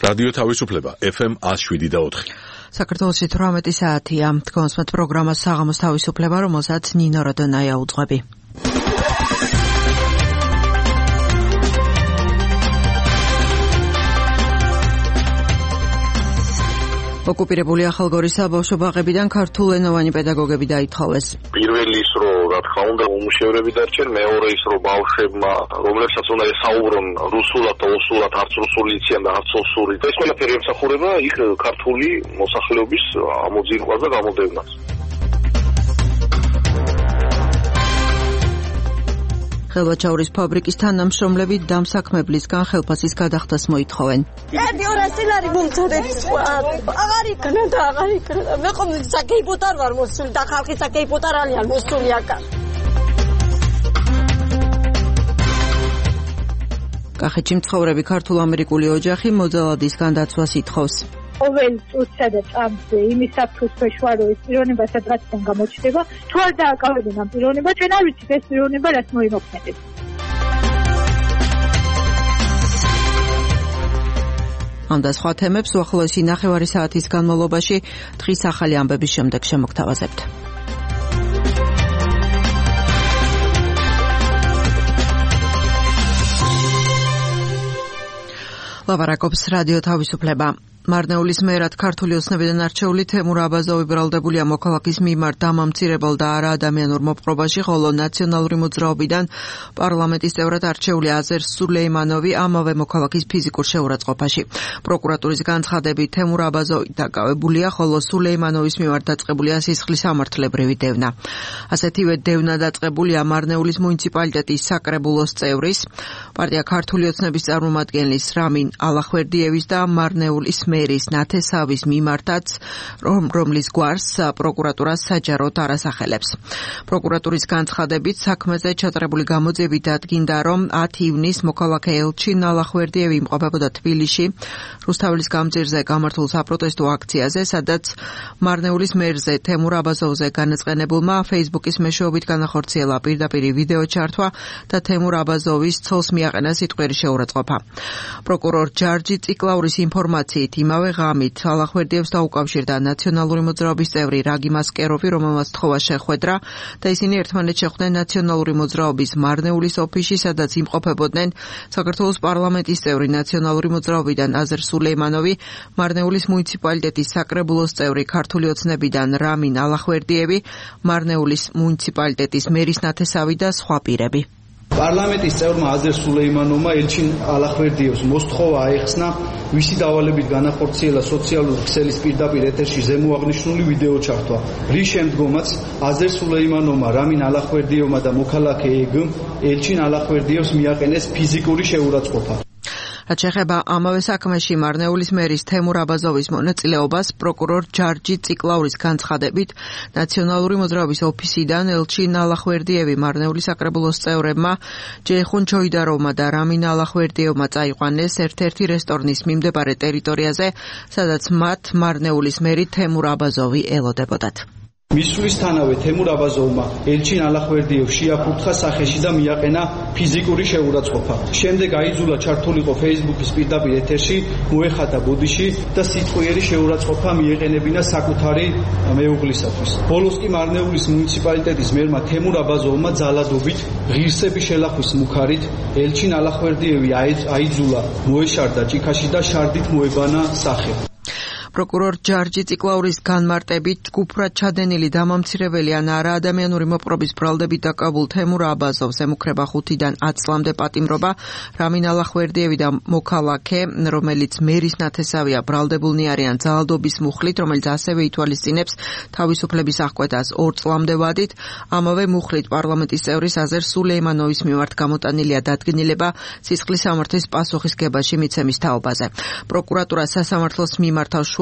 რადიო თავისუფლება FM 107.4. საქართველოში 18 საათია. თქვენს პროგრამას საღამოს თავისუფლება, რომელსაც ნინო როდონაია უძღვები. ოკუპირებული ახალგორის საბავშვო ბაღებიდან ქართულენოვანი პედაგოგები დაითხოვეს. პირველი ის რომ რა თქმა უნდა უმუშევრები დარჩენ, მეორე ის რომ ბავშვებმა რომლებსაც უნდა ესაუბრონ რუსულად და ოსურად, არც რუსული იციან და არც ოსური. ეს ყველაფერი ემსახურება იქ ქართული მოსახლეობის ამოძიებას და გამოდევნას. ხელვაჩაურის ფაბრიკის თანამშრომლები დამსაქმებლისგან ხელფასის გადახდას მოითხოვენ. ერთი ლარი მომწოდებს აღარ იქნა და აღარ იქნა. მე ხომ საკეიპოთ არ ვარ მოსული და ხალხი საკეიპოთ არ არიან მოსული აქა. კახეთში მცხოვრები ქართულ-ამერიკული ოჯახი მოძალადის განდაცვას ითხოვს. ყოველ წუთსა და წამზე იმის საფრთხის შეშუალების პიროვნება სადღაციდან გამოჩნდება. თუ არ დააკავებენ ამ პიროვნებას, ჩვენ არ ვიცით ეს პიროვნება რას მოიმოქმედებს. ამ და სხვა თემებს უახლოესი ნახევარი საათის განმავლობაში დღის ახალი ამბების შემდეგ შემოგთავაზებთ. ლაპარაკობს რადიო თავისუფლება. მარნეულის მერად ქართული ოცნებიდან არჩეული თემურ აბაზოვი ბრალდებულია მოქალაქის მიმართ დამამცირებელ და არაადამიანურ მოპყრობაში, ხოლო ნაციონალური მოძრაობიდან პარლამენტის წევრად არჩეული აზერ სულეიმანოვი ამავე მოქალაქის ფიზიკურ შეურაცხყოფაში. პროკურატურის განცხადებით თემურ აბაზოვი დაკავებულია, ხოლო სულეიმანოვის მიმართ დაწყებულია სისხლის სამართლებრივი დევნა. ასეთივე დევნა დაწყებულია მარნეულის მუნიციპალიტეტის საკრებულოს წევრის, პარტია ქართული ოცნების წარმომადგენლის რამინ ალახვერდიევის და მარნეულის მერის ნათესავის მიმართაც, რომლის გვარს პროკურატურა საჯაროდ არ ასახელებს. პროკურატურის განცხადებით საქმეზე ჩატარებული გამოძიებით დადგინდა, რომ 10 ივნისს მოქალაქე ელჩინ ალახვერდიევი იმყოფებოდა თბილისში რუსთაველის გამზირზე გამართულ საპროტესტო აქციაზე, სადაც მარნეულის მერზე თემურ აბაზოვზე განაწყენებულმა Facebook-ის მეშვეობით განახორციელა პირდაპირი ვიდეო ჩართვა და თემურ აბაზოვის ცოლს მიაყენა სიტყვიერი შეურაცხყოფა. პროკურორ ჯარჯი ციკლაურის ინფორმაციით იმავე ღამით ალახვერდიევს დაუკავშირდა ნაციონალური მოძრაობის წევრი რაგი მასკეროვი, რომელმაც თხოვა შეხვედრა და ისინი ერთმანეთს შეხვდნენ ნაციონალური მოძრაობის მარნეულის ოფისში, სადაც იმყოფებოდნენ საქართველოს პარლამენტის წევრი ნაციონალური მოძრაობიდან აზერ სულეიმანოვი, მარნეულის მუნიციპალიტეტის საკრებულოს წევრი ქართული ოცნებიდან რამინ ალახვერდიევი, მარნეულის მუნიციპალიტეტის მერის ნათესავი და სხვა პირები. პარლამენტის წევრმა აზერ სულეიმანოვმა ელჩინ ალახვერდიევს მოსთხოვა აეხსნა ვისი დავალებით განახორციელა სოციალური ქსელის პირდაპირ ეთერში ზემოაღნიშნული ვიდეო ჩართვა, რის შემდგომაც აზერ სულეიმანოვმა რამინ ალახვერდიევმა და მოქალაქე ეგ ელჩინ ალახვერდიევს მიაყენეს ფიზიკური შეურაცხყოფა. რაც შეეხება ამავე საქმეში მარნეულის მერის თემურ აბაზოვის მონაწილეობას, პროკურორ ჯარჯი ციკლაურის განცხადებით ნაციონალური მოძრაობის ოფისიდან ელჩინ ალახვერდიევი მარნეულის საკრებულოს წევრებმა ჯეიხუნ ჩოიდაროვმა და რამინ ალახვერდიევმა წაიყვანეს ერთ-ერთი რესტორნის მიმდებარე ტერიტორიაზე, სადაც მათ მარნეულის მერი თემურ აბაზოვი ელოდებოდათ. მისვლისთანავე თემურ აბაზოვმა ელჩინ ალახვერდიევს შეაფურთხა სახეში და მიაყენა ფიზიკური შეურაცხყოფა. შემდეგ აიძულა ჩართულიყო Facebook-ის პირდაპირ ეთერში, მოეხადა ბოდიში და სიტყვიერი შეურაცხყოფა მიეყენებინა საკუთარი მეუღლისათვის. ბოლოს კი მარნეულის მუნიციპალიტეტის მერმა თემურ აბაზოვმა ძალადობით ღირსების შელახვის მუქარით ელჩინ ალახვერდიევი აიძულა მოეშარდა ჭიქაში და შარდით მოებანა სახე. პროკურორ ჯარჯი ციკლაურის განმარტებით ჯგუფურად ჩადენილი დამამცირებელი ან არაადამიანური მოპყრობის ბრალდებით დაკავებულ თემურ აბაზოვს ემუქრება 5-დან 10 წლამდე პატიმრობა. რამინ ალახვერდიევი და მოქალაქე, რომელიც მერის ნათესავია, ბრალდებულნი არიან ძალადობის მუხლით, რომელიც ასევე ითვალისწინებს თავისუფლების აღკვეთას 2 წლამდე ვადით. ამავე მუხლით პარლამენტის წევრის აზერ სულეიმანოვის მიმართ გამოტანილია დადგენილება სისხლის სამართლის პასუხისგებაში მიცემის თაობაზე. პროკურატურა სასამართლოს მიმართავს შუა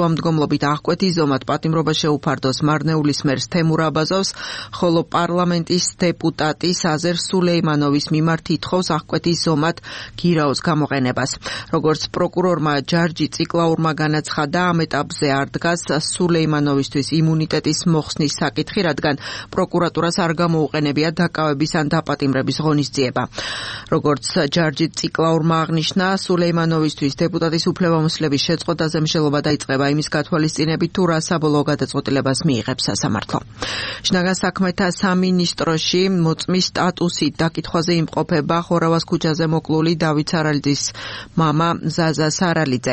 თანახმოვანმდგომლობით აღკვეთის ზომად პატიმრობა შეუფარდოს მარნეულის მერს თემურ აბაზოვს, ხოლო პარლამენტის დეპუტატის აზერ სულეიმანოვის მიმართ ითხოვს აღკვეთის ზომად გირაოს გამოყენებას. Როგორც პროკურორმა ჯარჯი ციკლაურმა განაცხადა, ამ ეტაპზე არ დგას სულეიმანოვისთვის იმუნიტეტის მოხსნის საკითხი, რადგან პროკურატურას არ გამოუყენებია დაკავების ან დაპატიმრების ღონისძიება. Როგორც ჯარჯი ციკლაურმა აღნიშნა, სულეიმანოვისთვის დეპუტატის უფლებამოსილების შეწყვეტაზე მსჯელობა დაიწყება იმის გათვალისწინებით, თუ რა საბოლოო გადაწყვეტილებას მიიღებს სასამართლო. შინაგან საქმეთა სამინისტროში მოწმის სტატუსით დაკითხვაზე იმყოფება ხორავას ქუჩაზე მოკლული დავით სარალიძის მამა ზაზა სარალიძე.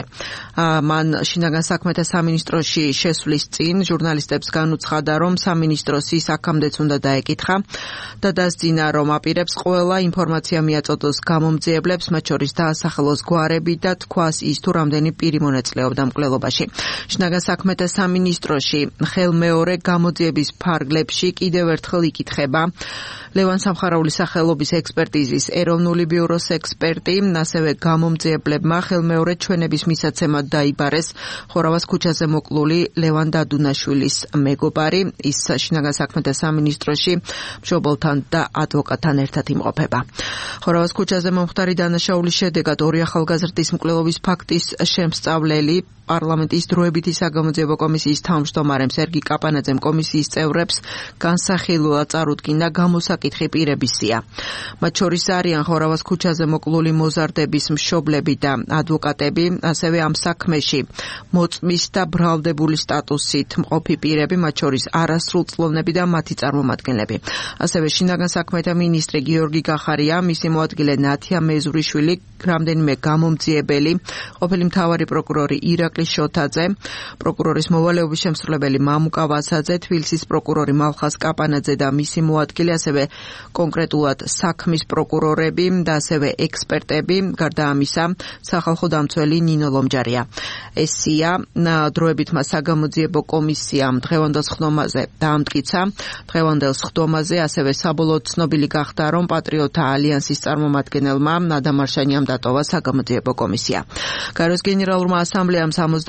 მან შინაგან საქმეთა სამინისტროში შესვლის წინ ჟურნალისტებს განუცხადა, რომ სამინისტროს ის აქამდეც უნდა დაეკითხა და დასძინა, რომ აპირებს ყველა ინფორმაცია მიაწოდოს გამომძიებლებს, მათ შორის დაასახელოს გვარები და თქვას ის, თუ რამდენი პირი მონაწილეობდა მკვლელობაში. შინაგან საქმეთა სამინისტროში ხელმეორე გამოძიების ფარგლებში კიდევ ერთხელ იკითხება ლევან სამხარაულის სახელობის ექსპერტიზის ეროვნული ბიუროს ექსპერტი, ასევე გამომძიებლებმა ხელმეორე ჩვენების მისაცემად დაიბარეს ხორავას ქუჩაზე მოკლული ლევან დადუნაშვილის მეგობარი. ის შინაგან საქმეთა სამინისტროში მშობელთან და ადვოკატთან ერთად იმყოფება. ხორავას ქუჩაზე მომხდარი დანაშაულის შედეგად ორი ახალგაზრდის მკვლელობის ფაქტის შემსწავლელი პარლამენტის დროებითი საგამოძიებო კომისიის თავმჯდომარემ სერგი კაპანაძემ კომისიის წევრებს განსახილველად წარუდგინა გამოსაკითხი პირების სია. მათ შორის არიან ხორავას ქუჩაზე მოკლული მოზარდების მშობლები და ადვოკატები, ასევე ამ საქმეში მოწმის და ბრალდებული სტატუსით მყოფი პირები, მათ შორის არასრულწლოვნები და მათი წარმომადგენლები. ასევე შინაგან საქმეთა მინისტრი გიორგი გახარია, მისი მოადგილე ნათია მეზურიშვილი, რამდენიმე გამომძიებელი, ყოფილი მთავარი პროკურორი ირაკლი შოთაძე, პროკურორის მოვალეობის შემსრულებელი მამუკა ვასაძე, თბილისის პროკურორი მალხას კაპანაძე და მისი მოადგილე, ასევე კონკრეტულად საქმის პროკურორები და ასევე ექსპერტები, გარდა ამისა, სახალხო დამცველი ნინო ლომჯარია. ესია დროებითმა საგამოძიებო კომისიამ დღევანდელ ხდომაზე დაამტკიცა. დღევანდელ ხდომაზე ასევე საბოლოოდ ცნობილი გახდა, რომ პატრიოტთა ალიანსის წარმომადგენელმა ნადამ არშანიამ დატოვა საგამოძიებო კომისია. გაროს გენერალურმა ასამბლეამ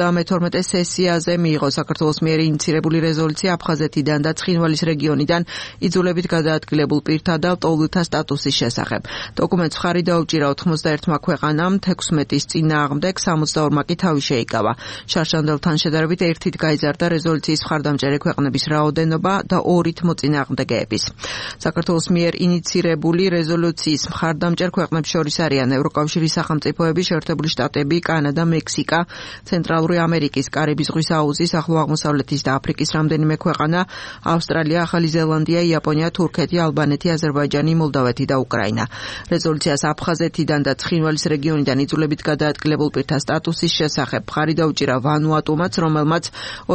72 სესიაზე მიიღო საქართველოს მიერ ინიცირებული რეზოლუცია აფხაზეთიდან და ცხინვალის რეგიონიდან იძულებით გადაადგილებულ პირთა და ლტოლვილთა სტატუსის შესახებ. დოკუმენტს მხარი დაუჭირა 91 ქვეყანამ, 16-ის წინააღმდეგ 62-მა კი თავი შეიკავა. შარშანდელთან შედარებით ერთით გაიზარდა რეზოლუციის მხარდამჭერი ქვეყნების რაოდენობა და ორით მოწინააღმდეგეების. საქართველოს მიერ ინიცირებული რეზოლუციის მხარდამჭერ ქვეყნებს შორის არიან ევროკავშირის სახელმწიფოები, შეერთებული შტატები, კანადა, მექსიკა, ცენტრალური ამერიკის, კარიბის ზღვის აუზის, ახლო აღმოსავლეთის და აფრიკის რამდენიმე ქვეყანა, ავსტრალია, ახალი ზელანდია, იაპონია, თურქეთი, ალბანეთი, აზერბაიჯანი, მოლდავეთი და უკრაინა. რეზოლუციას აფხაზეთიდან და ცხინვალის რეგიონიდან იძულებით გადაადგილებულ პირთა სტატუსის შესახებ მხარი დაუჭირა ვანუატუმაც, რომელმაც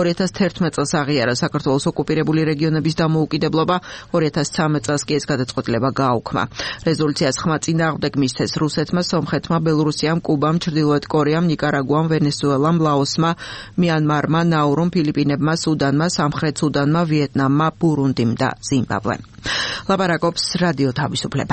2011 წელს აღიარა საქართველოს ოკუპირებული რეგიონების დამოუკიდებლობა, 2013 წელს კი ეს გადაწყვეტილება გააუქმა. რეზოლუციას ხმა წინააღმდეგ მისცეს რუსეთმა, სომხეთმა, ბელორუსიამ, კუბამ, ჩრდილოეთ კორეამ, ნიკარაგუამ, ვენესუელამ, ლაოსმა, მიანმარმა, ნაურუმ, ფილიპინებმა, სუდანმა, სამხრეთ სუდანმა, ვიეტნამმა, ბურუნდიმ და ზიმბაბვემ. ლაპარაკობს რადიო თავისუფლება.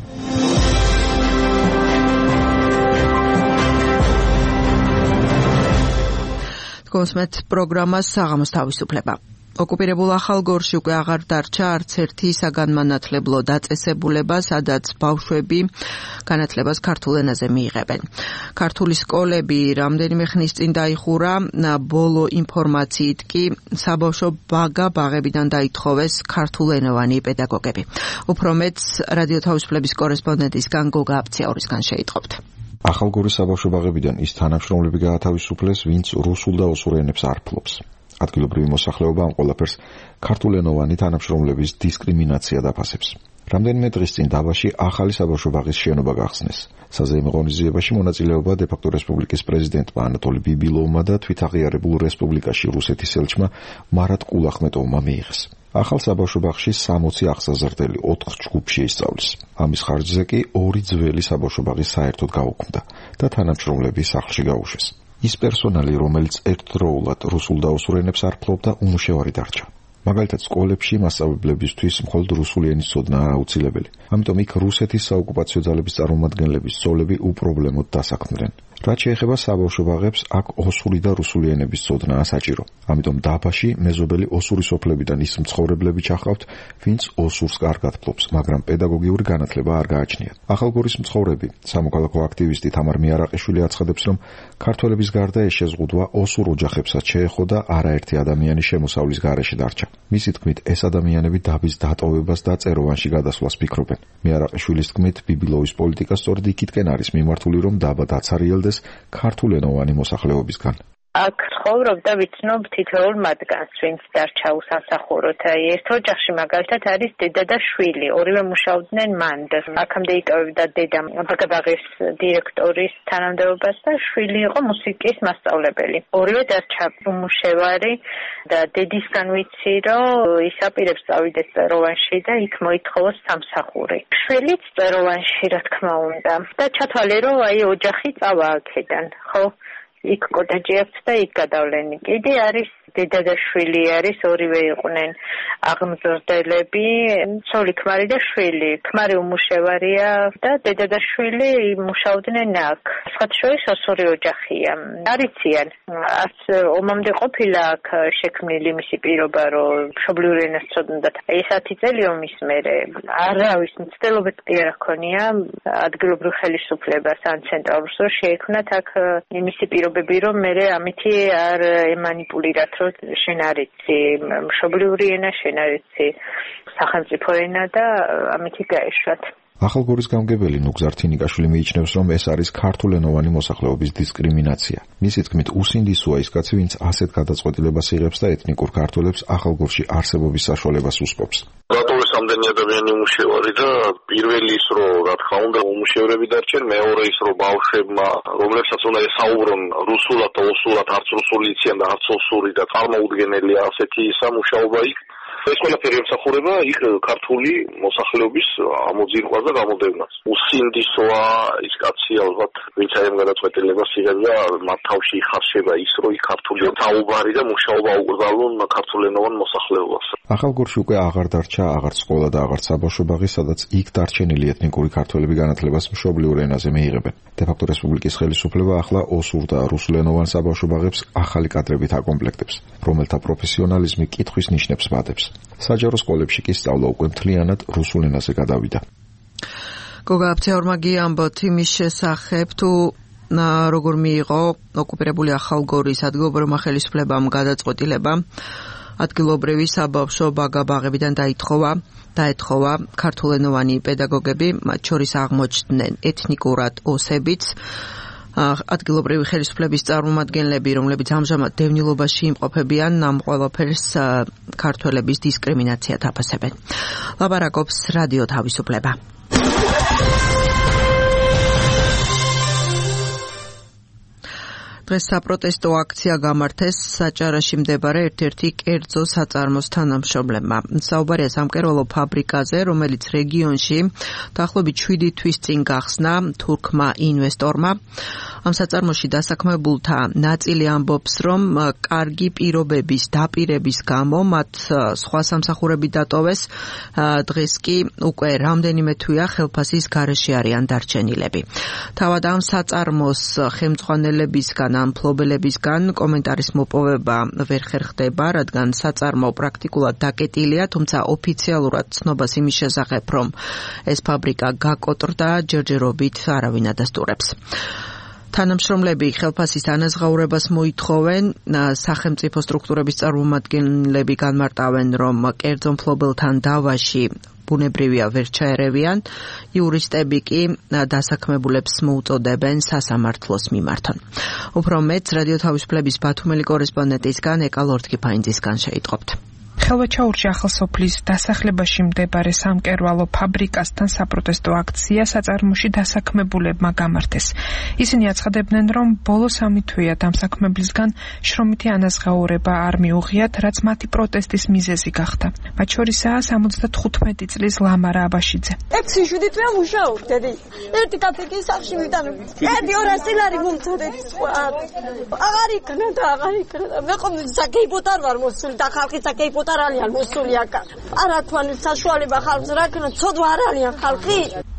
კონსმეთ პროგრამას საღამოს თავისუფლება. ოკუპირებულ ახალგორში უკვე აღარ დარჩა არც ერთი საგანმანათლებლო დაწესებულება, სადაც ბავშვები განათლებას ქართულ ენაზე მიიღებენ. ქართული სკოლები რამდენიმე ხნის წინ დაიხურა, ბოლო ინფორმაციით კი საბავშვო ბაღებიდან დაითხოვეს ქართულენოვანი პედაგოგები. უფრო მეტს რადიო თავისუფლების კორესპონდენტისგან გოგა აფციაურისგან შეიტყობთ. ახალგორის საბავშვო ბაღებიდან ის თანამშრომლები გაათავისუფლეს, ვინც რუსულ და ოსურ ენებს არ ფლობს. ადგილობრივი მოსახლეობა ამ ყველაფერს ქართულენოვანი თანამშრომლების დისკრიმინაცია დაფასებს. რამდენიმე დღის წინ დაბაში ახალი საბავშვო ბაღის შენობა გახსნეს. საზეიმო ღონისძიებაში მონაწილეობა დე-ფაქტო რესპუბლიკის პრეზიდენტმა ანატოლი ბიბილოვმა და თვითაღიარებულ რესპუბლიკაში რუსეთის ელჩმა მარატ კულახმეტოვმა მიიღეს. ახალ საბავშვო ბაღში 60 აღსაზრდელი 4 ჯგუფში ისწავლის. ამის ხარჯზე კი 2 ძველი საბავშვო ბაღი საერთოდ გაუქმდა და თანამშრომლები სახლში გაუშვეს. ის პერსონალი, რომელიც ერთდროულად რუსულ და ოსურ ენებს არ ფლობდა, უმუშევარი დარჩა. მაგალითად, სკოლებში მასწავლებლებისთვის მხოლოდ რუსული ენის ცოდნაა აუცილებელი. ამიტომ იქ რუსეთის საოკუპაციო ძალების წარმომადგენლების სწავლები უპრობლემოდ დასაქმდნენ. რაც შეეხება საბავშვო ბაღებს, აქ ოსური და რუსული ენების ცოდნაა საჭირო. ამიტომ დაბაში მეზობელი ოსური სოფლებიდან ის მცხოვრებლები ჩახავთ, ვინც ოსურს კარგად ფლობს, მაგრამ პედაგოგიური განათლება არ გააჩნიათ. ახალგორის მცხოვრები, სამოქალაქო აქტივისტი თამარ მიარაყიშვილი აცხადებს, რომ ქართველების გარდა ეს შეზღუდვა ოსურ ოჯახებსაც შეეხო და არაერთი ადამიანი შემოსავლის გარეშე დარჩა. მისი თქმით, ეს ადამიანები დაბის დატოვებას და წეროვანში გადასვლას ფიქრობენ. მიარაყიშვილის თქმით, ბიბილოვის პოლიტიკა სწორედ იქითკენ არის მიმართული, რომ დაბა დაცარიელდეს ქართულენოვანი მოსახლეობისგან. აქ ცხოვრობდა ვიცნობ თითოეულ მათგანს, ვინც დარჩა უსამსახუროდ. ერთ ოჯახში მაგალითად არის დედა და შვილი, ორივე მუშაობდნენ მანდ. აქამდე იკავებდა დედა ბაღების დირექტორის თანამდებობას და შვილი იყო მუსიკის მასწავლებელი. ორივე დარჩა უმუშევარი და დედისგან ვიცი, რომ ის აპირებს წავიდეს წეროვანში და იქ მოითხოვოს სამსახური. შვილიც წეროვანში, რა თქმა უნდა. და ჩათვალე, რომ ოჯახი წავა აქედან, ხო? იქ კოტეჯი აქვს და იქ გადავლენი. კიდე არის დედა და შვილი არის, ორივე იყვნენ აღმზრდელები, ცოლი ქმარი და შვილი. ქმარი უმუშევარია და დედა და შვილი მუშაობდნენ აქ. სხვადასხვა ოსური ოჯახია. არიციან. არც ომამდე ყოფილა აქ შექმნილი მისი პირობა, რომ მშობლიურ ენას ცოდნდათ. ეს 10 წელი ომის მერე არავის მცდელობაც კი არ ჰქონია ადგილობრივ ხელისუფლებას ან ცენტრალურს, რომ შეექმნათ აქ მისი პირობები, რომ მე ამითი არ ემანიპულირათ, რომ შენ არიცი მშობლიური ენა, შენ არიცი სახელმწიფო ენა და ამითი გაეშვათ. ახალგორის გამგებელი ნუგზარ თინიკაშვილი მიიჩნევს, რომ ეს არის ქართულენოვანი მოსახლეობის დისკრიმინაცია. მისი თქმით, უსინდისოა ის კაცი, ვინც ასეთ გადაწყვეტილებას იღებს და ეთნიკურ ქართველებს ახალგორში არსებობის საშუალებას უსპობს. რატო ეს ამდენი ადამიანი უმუშევარი და პირველი ის, რომ რა თქმა უნდა უმუშევრები დარჩენ, მეორე ის, რომ ბავშვებმა, რომლებსაც უნდა ესაუბრონ რუსულად და ოსურად, არც რუსული იციან და არც ოსური და წარმოუდგენელია ასეთი სამუშაობა იქ. ეს ყველაფერი ემსახურება იქ ქართული მოსახლეობის ამოძირყვას და გამოდევნას. უსინდისოა ის კაცი ალბათ, ვინც ამ გადაწყვეტილებას იღებს და მათ თავში იხარშება ის, რომ იქ ქართული საუბარი და მუშაობა უკრძალონ ქართულენოვან მოსახლეობას. ახალგორში უკვე აღარ დარჩა აღარც სკოლა და აღარც საბავშვო ბაღი, სადაც იქ დარჩენილი ეთნიკური ქართველები განათლებას მშობლიურ ენაზე მიიღებენ. დე-ფაქტო რესპუბლიკის ხელისუფლება ახლა ოსურ და რუსულენოვან საბავშვო ბაღებს ახალი კადრებით აკომპლექტებს, რომელთა პროფესიონალიზმი კითხვის ნიშნებს მატებს. საჯარო სკოლებში კი სწავლა უკვე მთლიანად რუსულ ენაზე გადავიდა. გოგა აფთიაურმაგი ამბობთ იმის შესახებ, თუ როგორ მიიღო ოკუპირებული ახალგორის ადგილობრივმა ხელისუფლებამ გადაწყვეტილება ადგილობრივი საბავშვო ბაღებიდან დაეთხოვა ქართულენოვანი პედაგოგები, მათ შორის აღმოჩნდნენ ეთნიკურად ოსებიც, ადგილობრივი ხელისუფლების წარმომადგენლები, რომლებიც ამჟამად დევნილობაში იმყოფებიან, ამ ყველაფერს ქართველების დისკრიმინაციად აფასებენ. ლაპარაკობს რადიო თავისუფლება. დღეს საპროტესტო აქცია გამართეს საჭარაში მდებარე ერთ-ერთი კერძო საწარმოს თანამშრომლებმა. საუბარია სამკერვალო ფაბრიკაზე, რომელიც რეგიონში დაახლოებით 7 თვის წინ გახსნა თურქმა ინვესტორმა. ამ საწარმოში დასაქმებულთა ნაწილი ამბობს, რომ კარგი პირობების დაპირების გამო მათ სხვა სამსახურები დატოვეს. დღეს კი უკვე რამდენიმე თვეა ხელფასის გარეშე არიან დარჩენილები. თავად ამ საწარმოს ხელმძღვანელებისგან ან მფლობელებისგან კომენტარის მოპოვება ვერ ხერხდება, რადგან საწარმო პრაქტიკულად დაკეტილია, თუმცა ოფიციალურად ცნობას იმის შესახებ, რომ ეს ფაბრიკა გაკოტრდა, ჯერჯერობით არავინ ადასტურებს. თანამშრომლები ხელფასის ანაზღაურებას მოითხოვენ, სახელმწიფო სტრუქტურების წარმომადგენლები განმარტავენ, რომ კერძო მფლობელთან დავაში ბუნებრივია ვერ ჩაერევიან, იურისტები კი დასაქმებულებს მოუწოდებენ სასამართლოს მიმართონ. უფრო მეტს რადიო თავისუფლების ბათუმელი კორესპონდენტისგან ეკა ლორთქიფაინძისგან შეიტყობთ. ხელვაჩაურში ახალსოფლის დასახლებაში მდებარე სამკერვალო ფაბრიკასთან საპროტესტო აქცია საწარმოში დასაქმებულებმა გამართეს. ისინი აცხადებდნენ, რომ ბოლო 3 თვეა დამსაქმებლისგან შრომითი ანაზღაურება არ მიუღიათ, რაც მათი პროტესტის მიზეზი გახდა. მათ შორისაა 75 წლის ლამარა აბაშიძე. 6-7 თვეა მუშაობდები. ერთი კაფექი სახში მივდანები. 1-200 ლარი მომწოდეთ სხვა. აღარ იქნა და აღარ იქნა. მე ყომ საკეიპოთ არ ვარ მოსული და ხალხი საკეიპოთ არალიან მოსული აქ. არა თქვენ საშუალება ხალხს რა ქნა, ცოდვა არალიან ხალხი.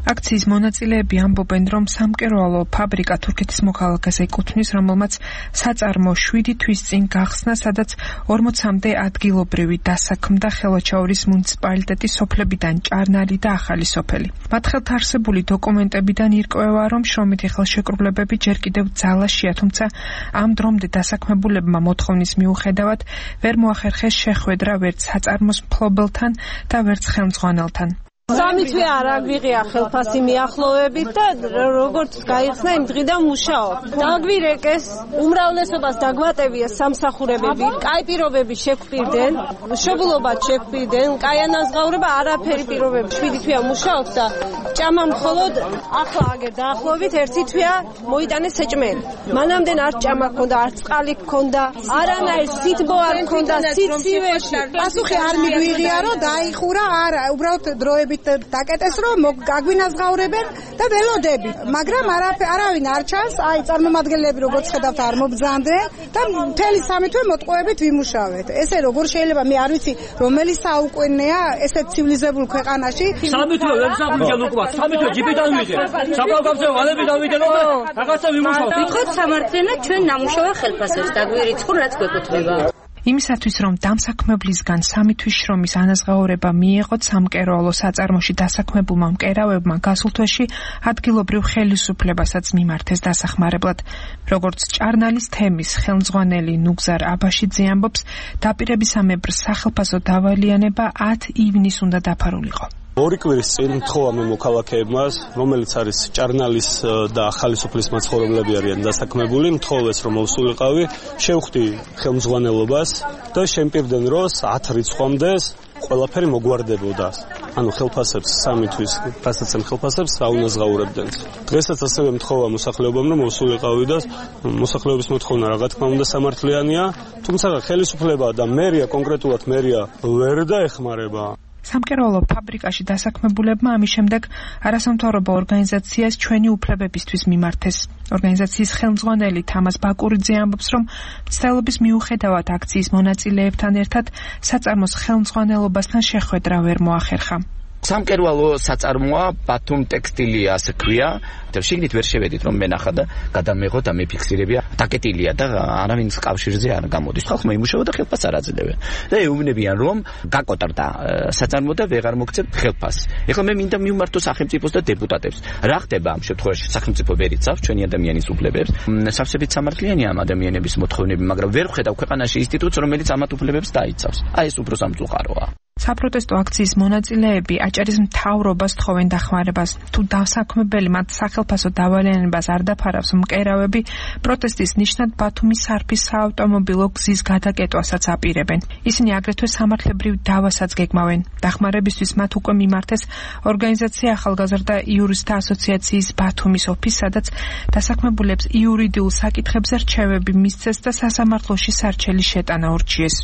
აქციის მონაწილეები ამბობენ, რომ სამკერვალო ფაბრიკა თურქეთის მოქალაქეს ეკუთვნის, რომელმაც საწარმო 7 თვის წინ გახსნა, სადაც 40-მდე ადგილობრივი დასაქმდა ხელვაჩაურის მუნიციპალიტეტის სოფლებიდან ჭარნალი და ახალი სოფელი. მათ ხელთ არსებული დოკუმენტებიდან ირკვევა, რომ შრომითი ხელშეკრულებები ჯერ კიდევ ძალაშია, თუმცა ამ დრომდე დასაქმებულებმა მოთხოვნის მიუხედავად ვერ მოახერხეს შეხვედრა ვერც საწარმოს მფლობელთან და ვერც ხელმძღვანელთან. Სამი თვე არ აგვიღია ხელფასი მიახლოვებით და როგორც გაიხსნა იმ დღიდან მუშაობ. დაგვირეკეს, უმრავლესობას დაგვატევია სამსახურებები, კაი პირობები შეგვპირდნენ, მშობლობად შეგვპირდნენ, კაი ანაზღაურება არაფერი პირობები. 7 თვეა მუშაობ და ჭამა მხოლოდ ახლა აგერ დაახლოებით 1 თვეა მოიტანეს საჭმელი. მანამდე არ ჭამა ჰქონდა, არ წყალი ჰქონდა, არანაირ სითბო არ ჰქონდა, სიცივეში. პასუხი არ მიგვიღია, რომ დაიხურა, არა, უბრალოდ დროებით დაკეტეს, რომ გაგვინაზღაურებენ და ველოდები. მაგრამ არავინ არ ჩანს, აი წარმომადგენლები როგორც ხედავთ არ მობრძანდნენ და მთელი 3 თვე მოტყუებით ვიმუშავეთ. ესე როგორ შეიძლება, მე არ ვიცი, რომელი საუკუნეა ესეთ ცივილიზებულ ქვეყანაში. 3 თვე ვერ საფუძველი უკვა, 3 თვე ჯიპიდან ვიდე. საკავკავზე ვალები დავიდე და რაღაცა ვიმუშავოთ. ვითხოთ სამართლიანად ჩვენ ნამუშევრ ხელფასებს დაგვირიცხულ, რაც გვეკუთვნება. იმისათვის, რომ დამსაქმებლისგან 3 თვის შრომის ანაზღაურება მიეღოთ, სამკერვალო საწარმოში დასაქმებულმა მკერავებმა გასულ თვეში ადგილობრივ ხელისუფლებასაც მიმართეს დასახმარებლად. როგორც ჭარნალის თემის ხელმძღვანელი ნუგზარ აბაშიძე ამბობს, დაპირებისამებრ სახელფასო დავალიანება 10 ივნისს უნდა დაფარულიყო. 2 კვირის წინ მთხოვαμε მოქალაქეებმა, რომელიც არის ჭარნალის და ახალი სოფლის მაცხოვრებლები არიან დასაქმებული, მთხოვეს რომ მოვსულიყავი, შევხვდი ხელმძღვანელობას და შემპირდნენ რომ 10 რიცხვამდე ყველაფერი მოგვარდებოდა. ანუ ხელფასებს 3 თვის ფასაცემ ხელფასებს აუნაზღაურებდნენ. დღესაც ასევე მთხოვა მოსახლეობამ რომ მოვსულიყავი და მოსახლეობის მოთხოვნა რა თქმა უნდა სამართლიანია, თუმცა ხელისუფლება და მერია, კონკრეტულად მერია ვერ დაეხმარება. სამკერვალო ფაბრიკაში დასაქმებულებმა ამის შემდეგ არასამთავრობო ორგანიზაციას ჩვენი უფლებებისთვის მიმართეს. ორგანიზაციის ხელმძღვანელი თამაზ ბაკურიძე ამბობს, რომ მცდელობის მიუხედავად აქციის მონაწილეებთან ერთად საწარმოს ხელმძღვანელობასთან შეხვედრა ვერ მოახერხა. სამკერვალო საწარმოა ბათუმ ტექსტილია, ასე ქვია. შიგნით ვერ შევედით რომ მენახა და გადამეღო და მეფიქსირებია. დაკეტილია და არავის კავშირზე არ გამოდის. ხალხმა იმუშავა და ხელფასს არ აძლევენ. და ეუბნებიან რომ გაკოტრდა საწარმო და ვეღარ მოგცემთ ხელფასს. ეხლა მე მინდა მივმართო სახელმწიფოს და დეპუტატებს. რა ხდება ამ შემთხვევაში? სახელმწიფო ვერ იცავს ჩვენი ადამიანის უფლებებს. სავსებით სამართლიანია ამ ადამიანების მოთხოვნები, მაგრამ ვერ ვხედავ ქვეყანაში ინსტიტუტს, რომელიც ამათ უფლებებს დაიცავს. აი ეს უფრო სამწუხაროა. საპროტესტო აქციის მონაწილეები აჭარის მთავრობას თხოვენ დახმარებას. თუ დასაქმებელი მათ სახელფასო დავალიანებას არ დაფარავს, მკერავები პროტესტის ნიშნად ბათუმის სარფის საავტომობილო გზის გადაკეტვასაც აპირებენ. ისინი აგრეთვე სამართლებრივ დავასაც გეგმავენ. დახმარებისთვის მათ უკვე მიმართეს ორგანიზაცია ახალგაზრდა იურისტთა ასოციაციის ბათუმის ოფისს, სადაც დასაქმებულებს იურიდიულ საკითხებზე რჩევები მისცეს და სასამართლოში სარჩელი შეტანა ურჩიეს.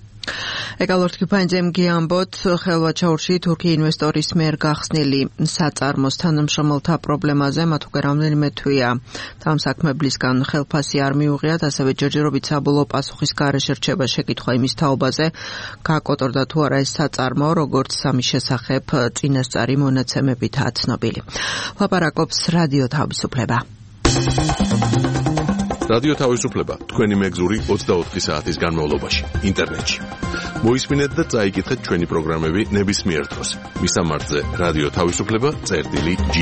ეკალორთკიფანძემ გიამბოთ ხელვაჩაურში თურქი ინვესტორის მიერ გახსნილი საწარმოს თანამშრომელთა პრობლემაზე მათ უკვე რამდენიმე თვეა დამსაქმებლისგან ხელფასი არ მიუღიათ, ასევე ჯერჯერობით საბოლოო პასუხის გარეშე რჩება შეკითხვა იმის თაობაზე, გაკოტრდა თუ არა ეს საწარმო, როგორც სამის შესახებ წინასწარი მონაცემებითაა ცნობილი. ლაპარაკობს რადიო თავისუფლება. რადიო თავისუფლება თქვენი მეგზური 24 საათის განმავლობაში ინტერნეტში. მოისმინეთ და წაიკითხეთ ჩვენი პროგრამები ნებისმიერ დროს. მისამართზე რადიო თავისუფლება.ge.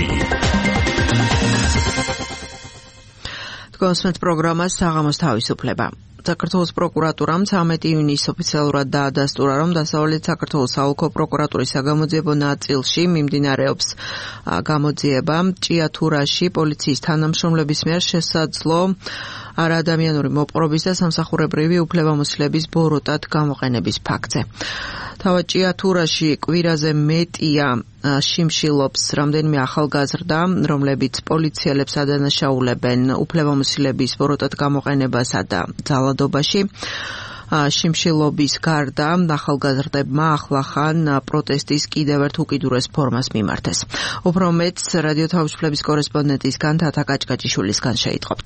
თქვენს პროგრამას საღამოს თავისუფლება. საქართველოს პროკურატურამ 13 ივნისს ოფიციალურად დაადასტურა, რომ დასავლეთ საქართველოს საოლქო პროკურატურის საგამოძიებო ნაწილში მიმდინარეობს გამოძიება ჭიათურაში პოლიციის თანამშრომლების მიერ შესაძლო არაადამიანური მოპყრობის და სამსახურებრივი უფლებამოსილების ბოროტად გამოყენების ფაქტზე. თავად ჭიათურაში კვირაზე მეტია შიმშილობს რამდენიმე ახალგაზრდა, რომლებიც პოლიციელებს ადანაშაულებენ უფლებამოსილების ბოროტად გამოყენებასა და ძალადობაში. შიმშილობის გარდა ახალგაზრდებმა ახლახან პროტესტის კიდევ ერთ უკიდურეს ფორმას მიმართეს. უფრო მეტს რადიო თავისუფლების კორესპონდენტისგან თათა კაჭკაჭიშვილისგან შეიტყობთ.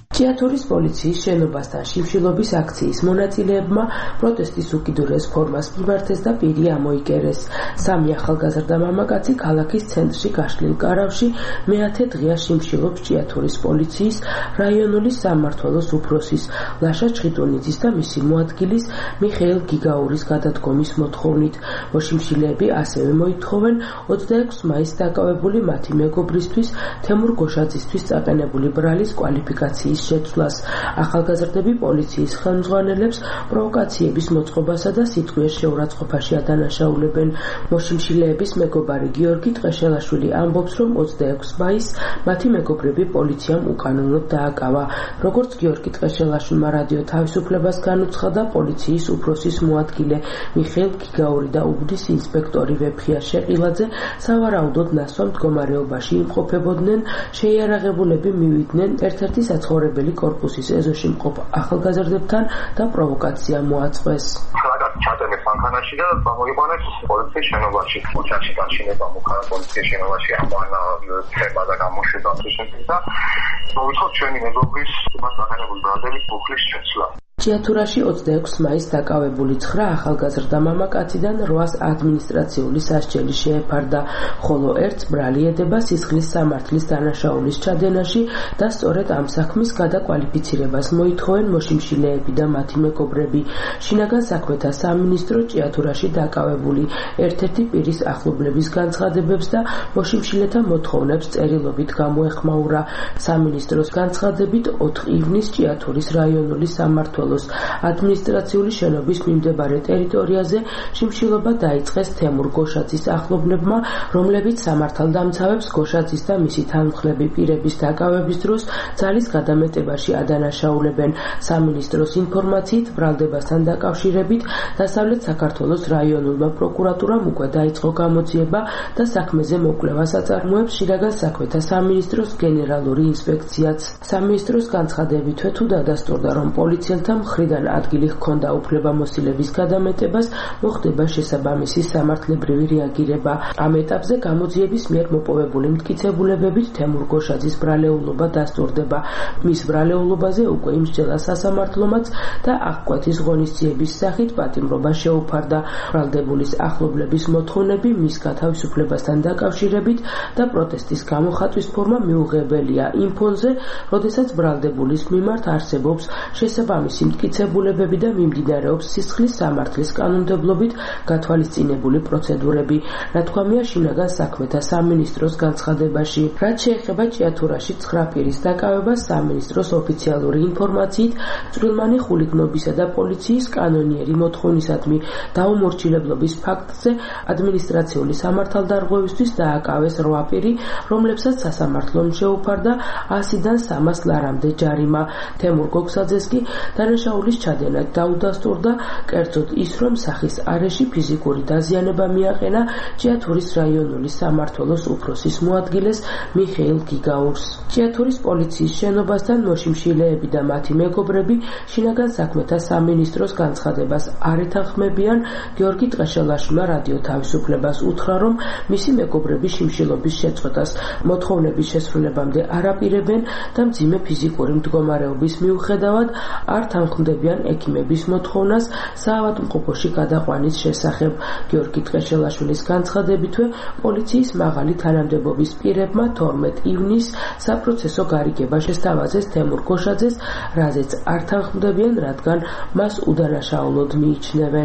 ჭიათურის პოლიციის შენობასთან შიმშილობის აქციის მონაწილეებმა პროტესტის უკიდურეს ფორმას მიმართეს და პირი ამოიკერეს. სამი ახალგაზრდა მამაკაცი ქალაქის ცენტრში გაშლილ კარავში მეათე დღეა შიმშილობს ჭიათურის პოლიციის რაიონული სამმართველოს უფროსის ლაშა ჩხიტუნიძის და მისი მოადგილის მიხეილ გიგაურის გადადგომის მოთხოვნით. მოშიმშილეები ასევე მოითხოვენ 26 მაისს დაკავებული მათი მეგობრისთვის თემურ გოშაძისთვის წაყენებული ბრალის კვალიფიკაციის შეცვლას. ახალგაზრდები პოლიციის ხელმძღვანელებს პროვოკაციების მოწყობასა და სიტყვის შეურაცხყოფაში ადანაშაულებენ. მოშიმშილეების მეგობარი გიორგი ტყეშელაშვილი ამბობს, რომ 26 მაისს მათი მეგობრები პოლიციამ უკანონოდ დააკავა. როგორც გიორგი ტყეშელაშვილმა რადიო თავისუფლებას განუცხადა, პოლიციის უფროსის მოადგილე მიხეილ გიგაური და უბნის ინსპექტორი ვეფხია შეყილაძე სავარაუდოდ ნასვამ მდგომარეობაში იმყოფებოდნენ. შეიარაღებულები მივიდნენ ერთ-ერთი საცხოვრებელი კორპუსის ეზოში მყოფ ახალგაზრდებთან და პროვოკაცია მოაწყვეს. ჩატენეს მანქანაში და მოიყვანეს პოლიციის შენობაში. ოჯახში გაშინება მოხდა პოლიციის შენობაში ამანა ცება და გამოშვება და მოვითხოვთ ჩვენი მეგობრის მას აღანებული ბრალდების ბუხლის შეცვლა. ჭიათურაში 26 მაისს დაკავებული 9 ახალგაზრდა მამაკაციდან 8-ს ადმინისტრაციული სასჯელი შეეფარდა, ხოლო 1-ს ბრალი ედება სისხლის სამართლის დანაშაულის ჩადენაში და სწორედ ამ საქმის გადაკვალიფიცირებას მოითხოვენ მოშიმშილეები და მათი მეგობრები. შინაგან საქმეთა სამინისტრო ჭიათურაში დაკავებული ერთ-ერთი პირის ახლობლების განცხადებებს და მოშიმშილეთა მოთხოვნებს წერილობით გამოეხმაურა. სამინისტროს განცხადებით 4 ივნისს ჭიათურის რაიონული სამმართველოს ადმინისტრაციული შენობის მიმდებარე ტერიტორიაზე შიმშილობა დაიწყეს თემურ გოშაძის ახლობლებმა, რომლებიც სამართალდამცავებს გოშაძის და მისი თანმხლები პირების დაკავების დროს ძალის გადამეტებაში ადანაშაულებენ. სამინისტროს ინფორმაციით, ბრალდებასთან დაკავშირებით დასავლეთ საქართველოს რაიონულმა პროკურატურამ უკვე დაიწყო გამოძიება და საქმეზე მოკვლევას აწარმოებს შინაგან საქმეთა სამინისტროს გენერალური ინსპექციაც. სამინისტროს განცხადებითვე თუ დადასტურდა, რომ პოლიციელთა მხრიდან ადგილი ჰქონდა უფლებამოსილების გადამეტებას, მოხდება შესაბამისი სამართლებრივი რეაგირება. ამ ეტაპზე გამოძიების მიერ მოპოვებული მტკიცებულებებით თემურ გოშაძის ბრალეულობა დასტურდება. მის ბრალეულობაზე უკვე იმსჯელა სასამართლომაც და აღკვეთის ღონისძიების სახით პატიმრობა შეუფარდა. ბრალდებულის ახლობლების მოთხოვნები მის გათავისუფლებასთან დაკავშირებით და პროტესტის გამოხატვის ფორმა მიუღებელია იმ ფონზე, როდესაც ბრალდებულის მიმართ არსებობს შესაბამისი მტკიცებულებები და მიმდინარეობს სისხლის სამართლის კანონმდებლობით გათვალისწინებული პროცედურები. ნათქვამია შინაგან საქმეთა სამინისტროს განცხადებაში. რაც შეეხება ჭიათურაში 9 პირის დაკავებას, სამინისტროს ოფიციალური ინფორმაციით, წვრილმანი ხულიგნობისა და პოლიციის კანონიერი მოთხოვნისადმი დაუმორჩილებლობის ფაქტზე ადმინისტრაციული სამართალდარღვევისთვის დააკავეს 8 პირი, რომლებსაც სასამართლომ შეუფარდა 100-დან 300 ლარამდე ჯარიმა. თემურ გოგსაძეს კი დანაშაულის ჩადენა დაუდასტურდა, კერძოდ ის, რომ სახის არეში ფიზიკური დაზიანება მიაყენა ჭიათურის რაიონული სამმართველოს უფროსის მოადგილეს მიხეილ გიგაურს. ჭიათურის პოლიციის შენობასთან მოშიმშილეები და მათი მეგობრები შინაგან საქმეთა სამინისტროს განცხადებას არ ეთანხმებიან. გიორგი ტყეშელაშვილმა რადიო თავისუფლებას უთხრა, რომ მისი მეგობრები შიმშილობის შეწყვეტას მოთხოვნების შესრულებამდე არ აპირებენ და მძიმე ფიზიკური მდგომარეობის მიუხედავად არ თანხმდებიან ექიმების მოთხოვნას საავადმყოფოში გადაყვანის შესახებ. გიორგი ტყეშელაშვილის განცხადებითვე პოლიციის მაღალი თანამდებობის პირებმა 12 ივნისს საპროცესო გარიგება შესთავაზეს თემურ გოშაძეს, რაზეც არ თანხმდებიან, რადგან მას უდანაშაულოდ მიიჩნევენ.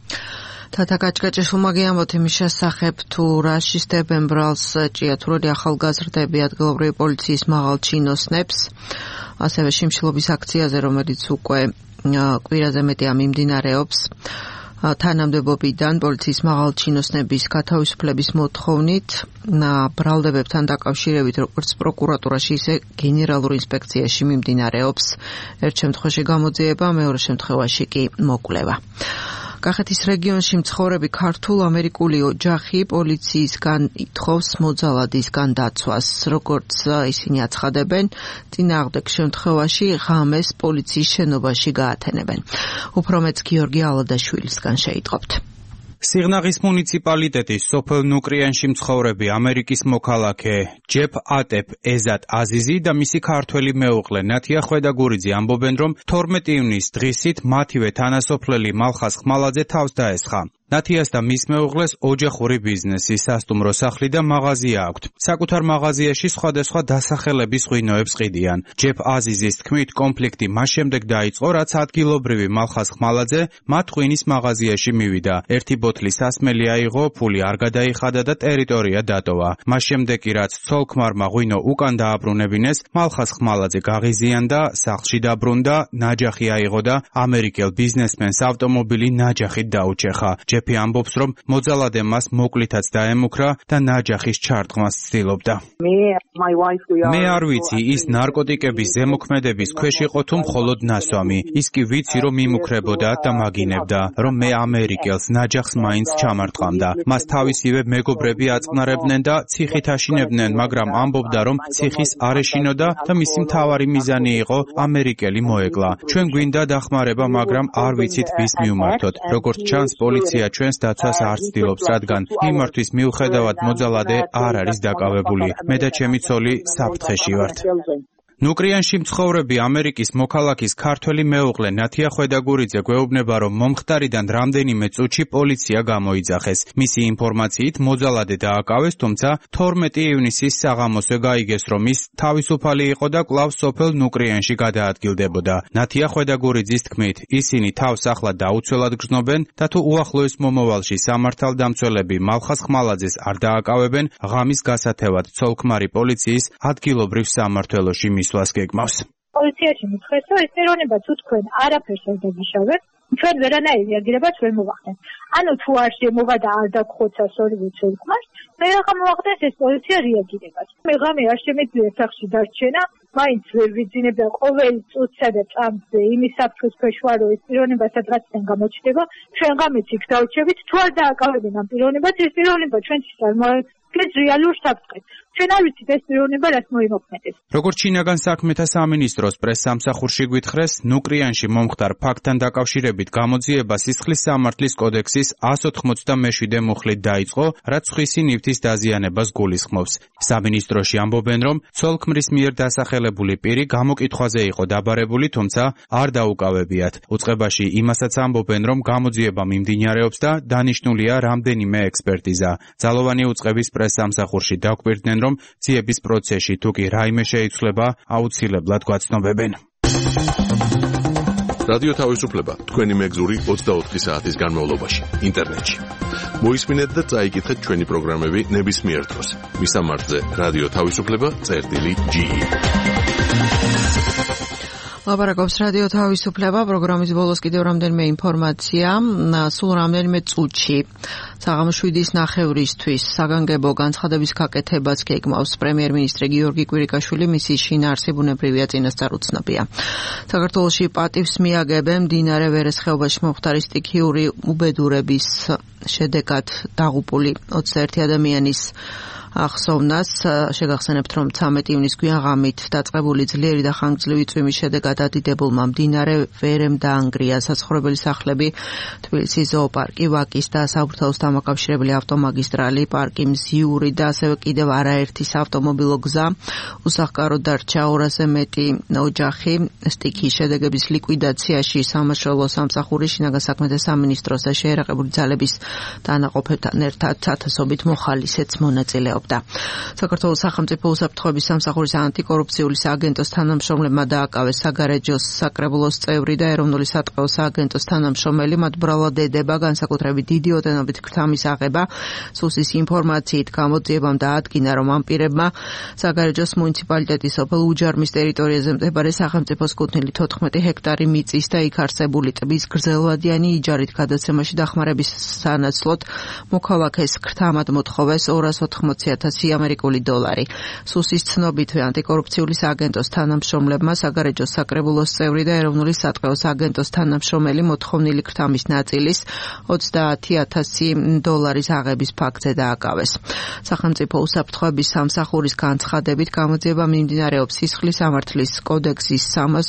თათა გაჭგაჭიშვილმა გიამბოთ იმის შესახებ, თუ რა შისდებენ ბრალს ჭიათურელი ახალგაზრდები ადგილობრივი პოლიციის მაღალ ჩინოსნებს, ასევე შიმშილობის აქციაზე, რომელიც უკვე კვირაზე მეტია მიმდინარეობს. თანამდებობიდან პოლიციის მაღალ ჩინოსნების გათავისუფლების მოთხოვნით ბრალდებებთან დაკავშირებით როგორც პროკურატურაში, ისე გენერალურ ინსპექციაში მიმდინარეობს. ერთ შემთხვევაში გამოძიება, მეორე შემთხვევაში კი მოკვლევა. კახეთის რეგიონში მცხოვრები ქართულ-ამერიკული ოჯახი პოლიციისგან ითხოვს მოძალადისგან დაცვას. როგორც ისინი აცხადებენ, წინააღმდეგ შემთხვევაში ღამეს პოლიციის შენობაში გაათენებენ. უფრო მეც გიორგი ალადაშვილისგან შეიტყობთ. სიღნაღის მუნიციპალიტეტის სოფელ ნუკრიანში მცხოვრები ამერიკის მოქალაქე ჯეფ ატეფ ეზატ აზიზი და მისი ქართველი მეუღლე ნათია ხვედაგურიძე ამბობენ, რომ 12 ივნისის დღისით მათივე თანასოფლელი მალხას ხმალაძე თავს დაესხა. ნათიას და მის მეუღლეს ოჯახური ბიზნესი, სასტუმრო სახლი და მაღაზია აქვთ. საკუთარ მაღაზიაში სხვადასხვა დასახელების ღვინოებს ყიდიან. ჯეფ აზიზის თქმით, კონფლიქტი მას შემდეგ დაიწყო, რაც ადგილობრივი მალხას ხმალაძე მათ ღვინის მაღაზიაში მივიდა. ერთი ბოთლი სასმელი აიღო, ფული არ გადაიხადა და ტერიტორია დატოვა. მას შემდეგ კი რაც ცოლ-ქმარმა ღვინო უკან დააბრუნებინეს, მალხას ხმალაძე გაღიზიანდა, სახლში დაბრუნდა, ნაჯახი აიღო და ამერიკელ ბიზნესმენს ავტომობილი ნაჯახით დაუჩეხა. ჯეფი ამბობს, რომ მოძალადე მას მოკლითაც დაემუქრა და ნაჯახის ჩარტყმას ცდილობდა. მე არ ვიცი, ის ნარკოტიკების ზემოქმედების ქვეშ იყო თუ მხოლოდ ნასვამი. ის კი ვიცი, რომ იმუქრებოდა და მაგინებდა, რომ მე ამერიკელს ნაჯახს მაინც ჩამარტყამდა. მას თავისივე მეგობრები აწყნარებდნენ და ციხით აშინებდნენ, მაგრამ ამბობდა, რომ ციხის არ ეშინოდა და მისი მთავარი მიზანი იყო ამერიკელი მოეკლა. ჩვენ გვინდა დახმარება, მაგრამ არ ვიცით ვის მივმართოთ. როგორც ჩანს, პოლიცია ჩვენს დაცვას არ ცდილობს, რადგან მიმართვის მიუხედავად მოძალადე არ არის დაკავებული. მე და ჩემი ცოლი საფრთხეში ვართ. ნუკრიანში მცხოვრები ამერიკის მოქალაქის ქართველი მეუღლე ნათია ხვედაგურიძე გვეუბნება, რომ მომხდარიდან რამდენიმე წუთში პოლიცია გამოიძახეს. მისი ინფორმაციით მოძალადე დააკავეს, თუმცა 12 ივნისის საღამოსზე გაიგეს, რომ ის თავისუფალი იყო და კვლავ სოფელ ნუკრიანში გადაადგილდებოდა. ნათია ხვედაგურიძის თქმით, ისინი თავს ახლა დაუცველად გრძნობენ და თუ უახლოეს მომავალში სამართალდამცველები მალხას ხმალაძეს არ დააკავებენ, ღამის გასათევად ცოლ-ქმარი პოლიციის ადგილობრივ სამმართველოში მისვლას გეგმავს. პოლიციაში მითხრეს, რომ ეს პიროვნება თუ თქვენ არაფერს არ დაგიშავეთ, ჩვენ ვერანაირი რეაგირებას ვერ მოვახდენთ. ანუ თუ არ შემოვა და არ დაგხოცას ორივე ცოლ-ქმარს, მე რა მოახდენს ეს პოლიცია რეაგირებას. მე ღამე არ შემიძლია სახლში დარჩენა, მაინც ვერ ვიძინებ და ყოველ წუთსა და წამზე იმის საფრთხის ქვეშ ვარ, რომ ეს პიროვნება სადღაციდან გამოჩნდება, ჩვენ ღამეც იქ დავჩებით, თუ არ დააკავებენ ამ პიროვნებას, ეს პიროვნება ჩვენთვის წარმოადგენს რეალურ საფრთხეს. ჩვენ არ ვიცით ეს პიროვნება რას მოიმოქმედებს. როგორც შინაგან საქმეთა სამინისტროს პრეს-სამსახურში გვითხრეს, ნუკრიანში მომხდარ ფაქტთან დაკავშირებით გამოძიება სისხლის სამართლის კოდექსის 187 მუხლით დაიწყო, რაც სხვისი ნივთის დაზიანებას გულისხმობს. სამინისტროში ამბობენ, რომ ცოლ-ქმრის მიერ დასახელებული პირი გამოკითხვაზე იყო დაბარებული, თუმცა არ დაუკავებიათ. უწყებაში იმასაც ამბობენ, რომ გამოძიება მიმდინარეობს და დანიშნულია რამდენიმე ექსპერტიზა. ძალოვანი უწყების პრეს-სამსახურში დაგვირდნენ, რომ ძიების პროცესში თუ კი რაიმე შეიცვლება, აუცილებლად გვაცნობებენ. რადიო თავისუფლება თქვენი მეგზური 24 საათის განმავლობაში ინტერნეტში. მოისმინეთ და წაიკითხეთ ჩვენი პროგრამები ნებისმიერ დროს. მისამართზე რადიო თავისუფლება.ge. ლაპარაკობს რადიო თავისუფლება, პროგრამის ბოლოს კიდევ რამდენიმე ინფორმაცია. სულ რამდენიმე წუთში საღამოს 7:30-ისთვის საგანგებო განცხადების გაკეთებას გეგმავს პრემიერ-მინისტრი გიორგი კვირიკაშვილი, მისი შინაარსი ბუნებრივია წინასწარ უცნობია. საქართველოში პატივს მიაგებენ მდინარე ვერეს ხეობაში მომხდარი სტიქიური უბედურების შედეგად დაღუპული 21 ადამიანის ახსოვნას. შეგახსენებთ, რომ 13 ივნისის გვიანღამით დაწყებული ძლიერი და ხანგრძლივი წვიმის შედეგად ადიდებულმა მდინარე ვერემ დაანგრია საცხოვრებელი სახლები, თბილისის ზოოპარკი, ვაკის და საბურთალოს დამაკავშირებელი ავტომაგისტრალი, პარკი მზიური და ასევე კიდევ არაერთი საავტომობილო გზა. უსახკაროდ დარჩა 200-ზე მეტი ოჯახი. სტიქიის შედეგების ლიკვიდაციაში სამაშველო სამსახური, შინაგან საქმეთა სამინისტროს და შეერაყებული ძალების დანაყოფებთან ერთად ათასობით მოხალისეც მონაწილეობდა. საქართველოს სახელმწიფო უსაფრთხოების სამსახურის ანტიკორუფციული სააგენტოს თანამშრომლებმა დააკავეს საგარეჯოს საკრებულოს წევრი და ეროვნული სატყეო სააგენტოს თანამშრომელი. მათ ბრალად ედება განსაკუთრებით დიდი ოდენობით ქრთამის აღება. სუსის ინფორმაციით გამოძიებამ დაადგინა, რომ ამ პირებმა საგარეჯოს მუნიციპალიტეტის სოფელ უჯარმის ტერიტორიაზე მდებარე სახელმწიფოს კუთვნილი 14 ჰექტარი მიწის და იქ არსებული ტბის გრძელვადიანი იჯარით გადაცემაში დახმარების სანაცვლოდ მოქალაქეს ქრთამად მოთხოვეს 280,000 ამერიკული დოლარი. სუსის ცნობით ანტიკორუფციული სააგენტოს თანამშრომლებმა საგარეჯოს საკრებულოს წევრი და ეროვნული სატყეო სააგენტოს თანამშრომელი მოთხოვნილი ქრთამის ნაწილის 30,000 დოლარის აღების ფაქტზე დააკავეს. სახელმწიფო უსაფრთხოების სამსახურის განცხადებით გამოძიება მიმდინარეობს სისხლის სამართლის კოდექსის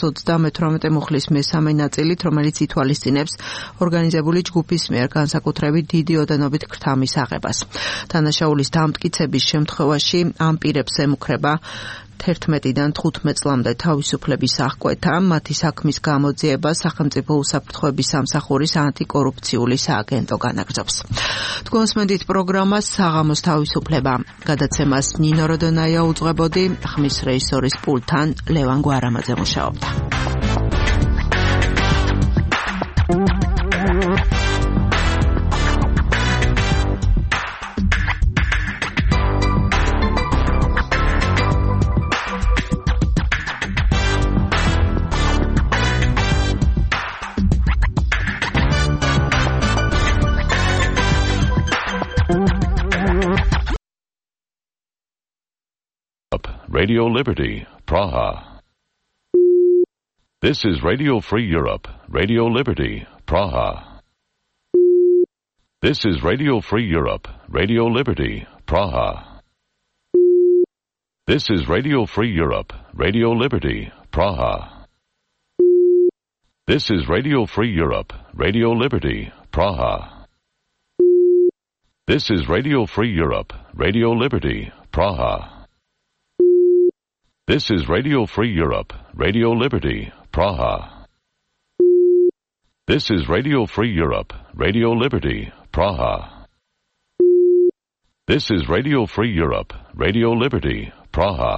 338 მუხლის მესამე ნაწილით, რომელიც ითვალისწინებს ორგანიზებული ჯგუფის მიერ განსაკუთრებით პირები დიდი ოდენობით გრთა მისაღებას. თანაშაულის დამტკიცების შემთხვევაში ამ პირებს ემუქრება 11-დან 15 წლამდე თავისუფლების აღკვეთა, მათი საქმის გამოძიება სახელმწიფო უსაფრთხოების სამსახურის ანტიკორუფციული სააგენტო განაგრძობს. თქვენსმენდით პროგრამას საღამოს თავისუფლება. გადაცემას ნინო როდონაია უძღვებოდი, ხმის რეჟისორის პულტთან ლევან გვარამაძე მუშაობდა. Radio Liberty, Praha. This is Radio Free Europe, Radio Liberty, Praha. This is Radio Free Europe, Radio Liberty, Praha. This is Radio Free Europe, Radio Liberty, Praha. This is Radio Free Europe, Radio Liberty, Praha. This is Radio Free Europe, Radio Liberty, Praha. This is Radio Free Europe, Radio Liberty, Praha. This is Radio Free Europe, Radio Liberty, Praha. This is Radio Free Europe, Radio Liberty, Praha.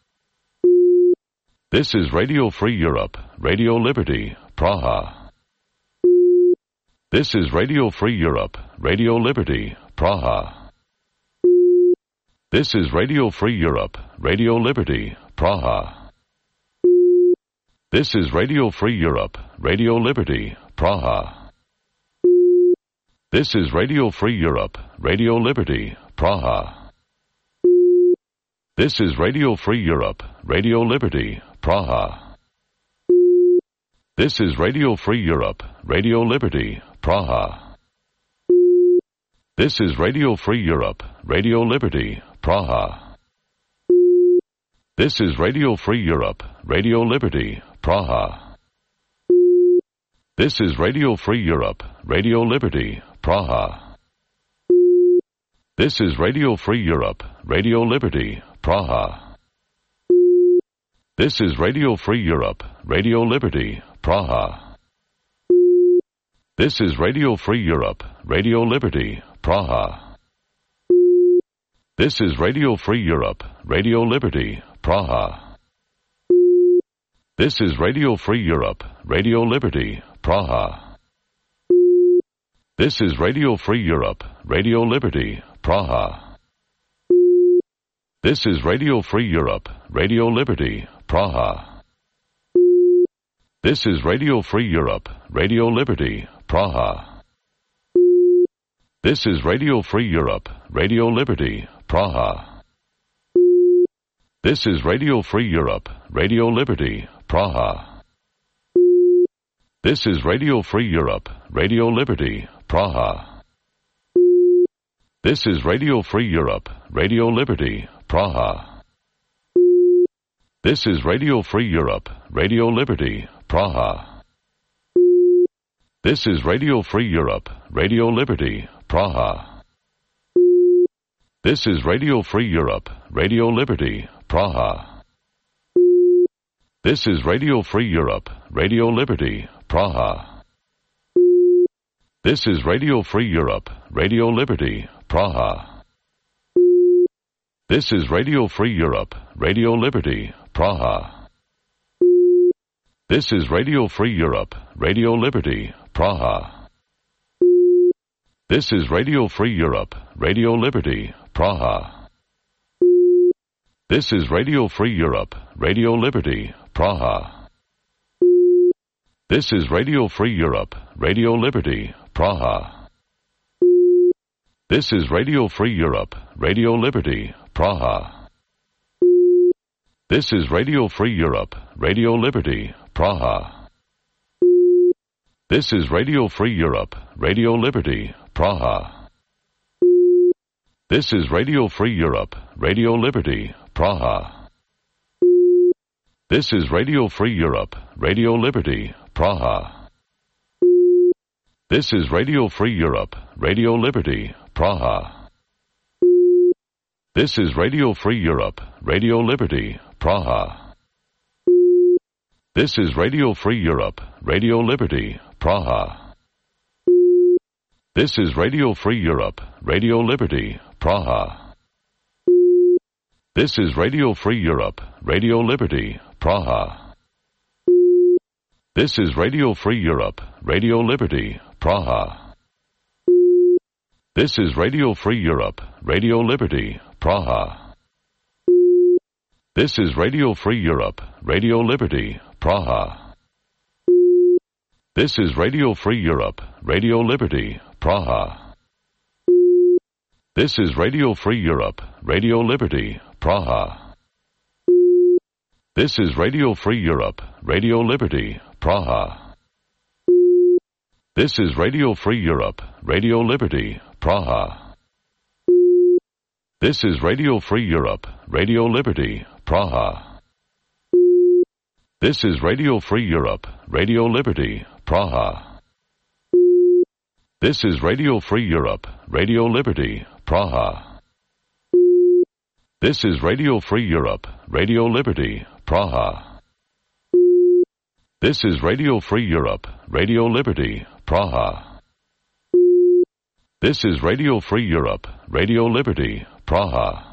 This is Radio Free Europe, Radio Liberty, Praha. This is Radio Free Europe, Radio Liberty, Praha. This is Radio Free Europe, Radio Liberty, Praha. This is Radio Free Europe, Radio Liberty, Praha. This is Radio Free Europe, Radio Liberty, Praha. This is Radio Free Europe, Radio Liberty, Praha. This is Radio Free Europe, Radio Liberty, Praha. This is Radio Free Europe, Radio Liberty, Praha. This is Radio Free Europe, Radio Liberty, Praha. This is Radio Free Europe, Radio Liberty, Praha. This is Radio Free Europe, Radio Liberty, Praha. This is Radio Free Europe, Radio Liberty, Praha. This is Radio Free Europe, Radio Liberty, Praha. This is Radio Free Europe, Radio Liberty, Praha. This is Radio Free Europe, Radio Liberty, Praha. This is Radio Free Europe, Radio Liberty, Praha. This is Radio Free Europe, Radio Liberty, Praha. This is Radio Free Europe, Radio Liberty, Praha. This is Radio Free Europe, Radio Liberty, Praha. This is Radio Free Europe, Radio Liberty, Praha. This is Radio Free Europe, Radio Liberty, Praha. This is Radio Free Europe, Radio Liberty, Praha. This is Radio Free Europe, Radio Liberty, Praha. This is Radio Free Europe, Radio Liberty, Praha. This is Radio Free Europe, Radio Liberty, Praha. This is Radio Free Europe, Radio Liberty, Praha. This is Radio Free Europe, Radio Liberty, Praha. This is Radio Free Europe, Radio Liberty, Praha. This is Radio Free Europe, Radio Liberty, Praha. This is Radio Free Europe, Radio Liberty, Praha. This is Radio Free Europe, Radio Liberty, Praha. This is Radio Free Europe, Radio Liberty, Praha. This is Radio Free Europe, Radio Liberty, Praha. This is Radio Free Europe, Radio Liberty, Praha. This is Radio Free Europe, Radio Liberty, Praha. This is Radio Free Europe, Radio Liberty, Praha. This is Radio Free Europe, Radio Liberty, Praha. This is Radio Free Europe, Radio Liberty, Praha. This is Radio Free Europe, Radio Liberty, Praha. This is Radio Free Europe, Radio Liberty, Praha. This is Radio Free Europe, Radio Liberty, Praha. This is Radio Free Europe, Radio Liberty, Praha. This is Radio Free Europe, Radio Liberty, Praha. This is Radio Free Europe, Radio Liberty, Praha. This is Radio Free Europe, Radio Liberty, Praha. This is Radio Free Europe, Radio Liberty, Praha. This is Radio Free Europe, Radio Liberty, Praha. This is Radio Free Europe, Radio Liberty, Praha. This is Radio Free Europe, Radio Liberty, Praha. This is Radio Free Europe, Radio Liberty, Praha. This is Radio Free Europe, Radio Liberty, Praha. This is Radio Free Europe, Radio Liberty, Praha. This is Radio Free Europe, Radio Liberty, Praha. This is Radio Free Europe, Radio Liberty, Praha. This is Radio Free Europe, Radio Liberty, Praha.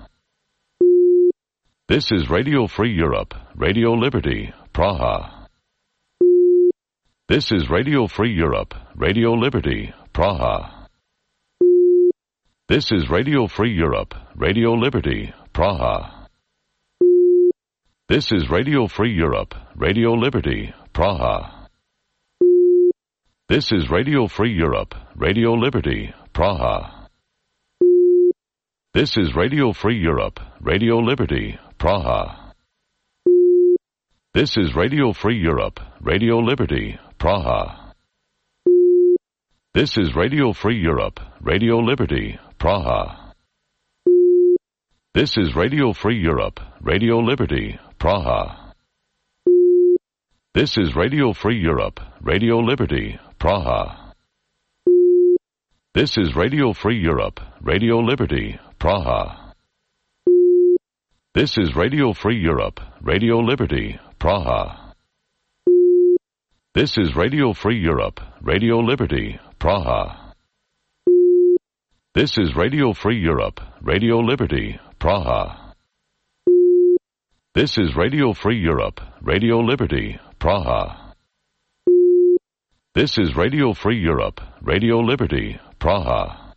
This is Radio Free Europe, Radio Liberty, Praha. This is Radio Free Europe, Radio Liberty, Praha. This is Radio Free Europe, Radio Liberty, Praha. This is Radio Free Europe, Radio Liberty, Praha. This is Radio Free Europe, Radio Liberty, Praha. This is Radio Free Europe, Radio Liberty, Praha. This is Radio Free Europe, Radio Liberty, Praha. This is Radio Free Europe, Radio Liberty, Praha. This is Radio Free Europe, Radio Liberty, Praha. This is Radio Free Europe, Radio Liberty, Praha. This is Radio Free Europe, Radio Liberty, Praha. This is Radio Free Europe, Radio Liberty, Praha. This is Radio Free Europe, Radio Liberty, Praha. This is Radio Free Europe, Radio Liberty, Praha. This is Radio Free Europe, Radio Liberty, Praha. This is Radio Free Europe, Radio Liberty, Praha.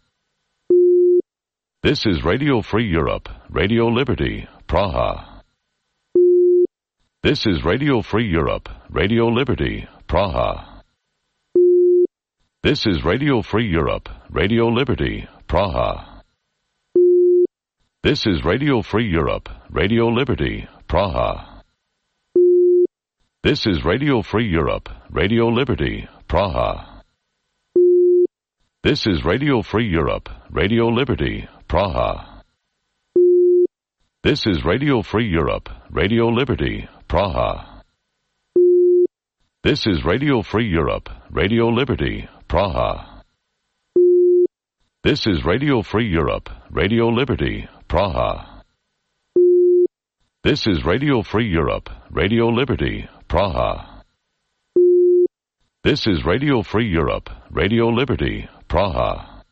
This is Radio Free Europe, Radio Liberty, Praha. This is Radio Free Europe, Radio Liberty, Praha. This is Radio Free Europe, Radio Liberty, Praha. This is Radio Free Europe, Radio Liberty, Praha. This is Radio Free Europe, Radio Liberty, Praha. This is Radio Free Europe, Radio Liberty, Praha. This is Radio Free Europe, Radio Liberty, Praha. This is Radio Free Europe, Radio Liberty, Praha. This is Radio Free Europe, Radio Liberty, Praha. This is Radio Free Europe, Radio Liberty, Praha. This is Radio Free Europe, Radio Liberty, Praha.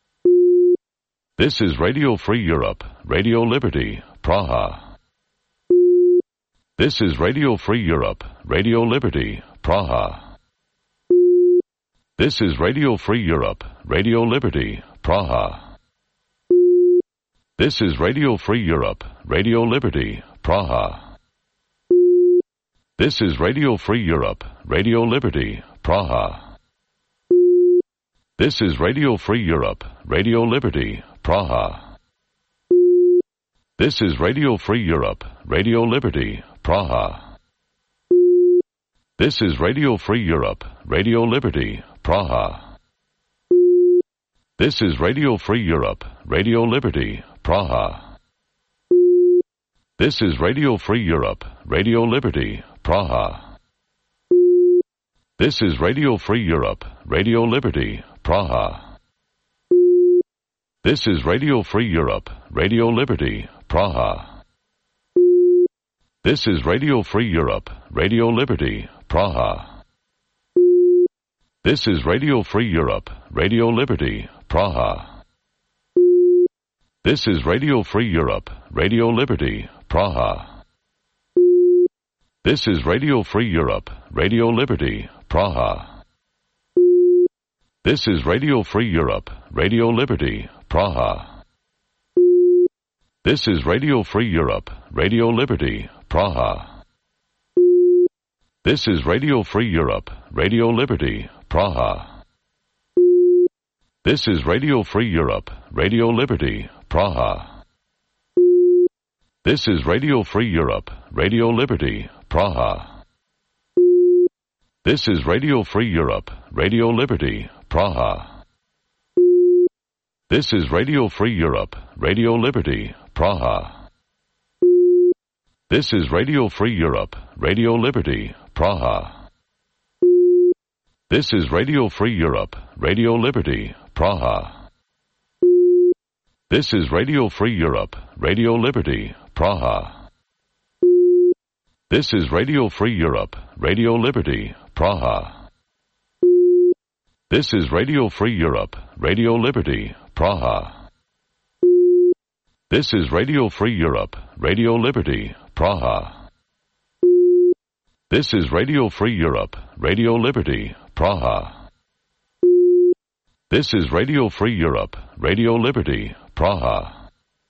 This is Radio Free Europe, Radio Liberty, Praha. This is Radio Free Europe, Radio Liberty, Praha. This is Radio Free Europe, Radio Liberty, Praha. This is Radio Free Europe, Radio Liberty, Praha. This is Radio Free Europe, Radio Liberty, Praha. This is Radio Free Europe, Radio Liberty, Praha. This is Radio Free Europe, Radio Liberty, Praha. This is Radio Free Europe, Radio Liberty, Praha. This is Radio Free Europe, Radio Liberty, Praha. This is Radio Free Europe, Radio Liberty, Praha. This is Radio Free Europe, Radio Liberty, Praha. This is Radio Free Europe, Radio Liberty, Praha. This is Radio Free Europe, Radio Liberty, Praha. This is Radio Free Europe, Radio Liberty, Praha. This is Radio Free Europe, Radio Liberty, Praha. This is Radio Free Europe, Radio Liberty, Praha. This is Radio Free Europe, Radio Liberty, Praha. This is Radio Free Europe, Radio Liberty, Praha. This is Radio Free Europe, Radio Liberty, Praha. This is Radio Free Europe, Radio Liberty, Praha. This is Radio Free Europe, Radio Liberty, Praha. This is Radio Free Europe, Radio Liberty, Praha. This is Radio Free Europe, Radio Liberty, Praha. This is Radio Free Europe, Radio Liberty, Praha. This is Radio Free Europe, Radio Liberty, Praha. This is Radio Free Europe, Radio Liberty, Praha. This is Radio Free Europe, Radio Liberty, Praha. This is Radio Free Europe, Radio Liberty, Praha. This is Radio Free Europe, Radio Liberty, Praha. This is Radio Free Europe, Radio Liberty, Praha. This is Radio Free Europe, Radio Liberty, Praha.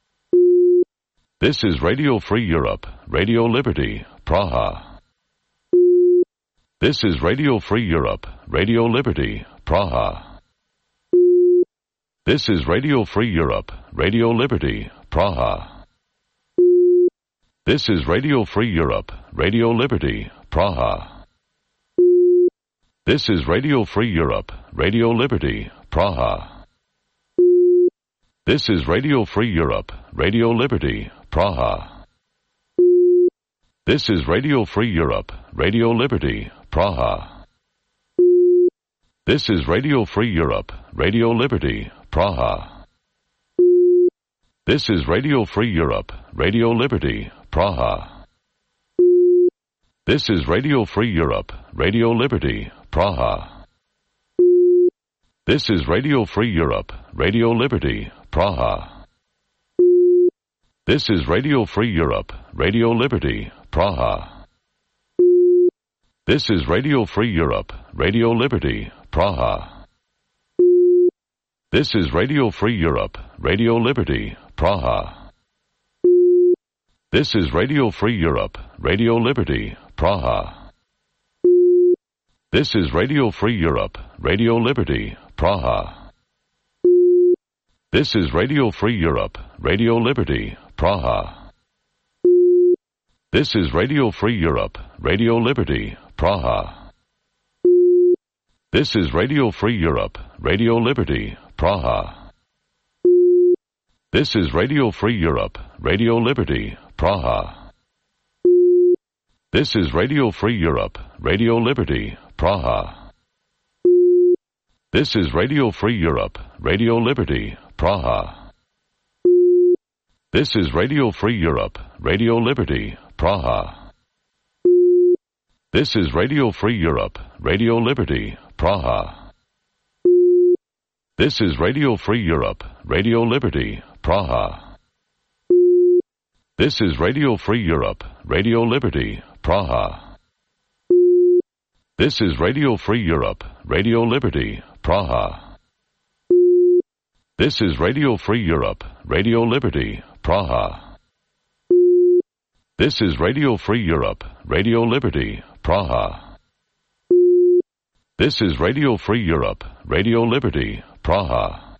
This is Radio Free Europe, Radio Liberty, Praha. This is Radio Free Europe, Radio Liberty, Praha. This is Radio Free Europe, Radio Liberty, Praha. This is Radio Free Europe, Radio Liberty, Praha. This is Radio Free Europe, Radio Liberty, Praha. This is Radio Free Europe, Radio Liberty, Praha. This is Radio Free Europe, Radio Liberty, Praha. This is Radio Free Europe, Radio Liberty, Praha. This is Radio Free Europe, Radio Liberty, Praha. This is Radio Free Europe, Radio Liberty, Praha. This is Radio Free Europe, Radio Liberty, Praha. This is Radio Free Europe, Radio Liberty, Praha. This is Radio Free Europe, Radio Liberty, Praha. This is Radio Free Europe, Radio Liberty, Praha. This is Radio Free Europe, Radio Liberty, Praha. This is Radio Free Europe, Radio Liberty, Praha. This is Radio Free Europe, Radio Liberty, Praha. This is Radio Free Europe, Radio Liberty, Praha. This is Radio Free Europe, Radio Liberty, Praha. This is Radio Free Europe, Radio Liberty, Praha. This is Radio Free Europe, Radio Liberty, Praha. This is Radio Free Europe, Radio Liberty, Praha. This is Radio Free Europe, Radio Liberty, Praha. This is Radio Free Europe, Radio Liberty, Praha. This is Radio Free Europe, Radio Liberty, Praha. This is Radio Free Europe, Radio Liberty, Praha. This is Radio Free Europe, Radio Liberty, Praha. This is Radio Free Europe, Radio Liberty, Praha. This is Radio Free Europe, Radio Liberty, Praha. This is Radio Free Europe, Radio Liberty, Praha.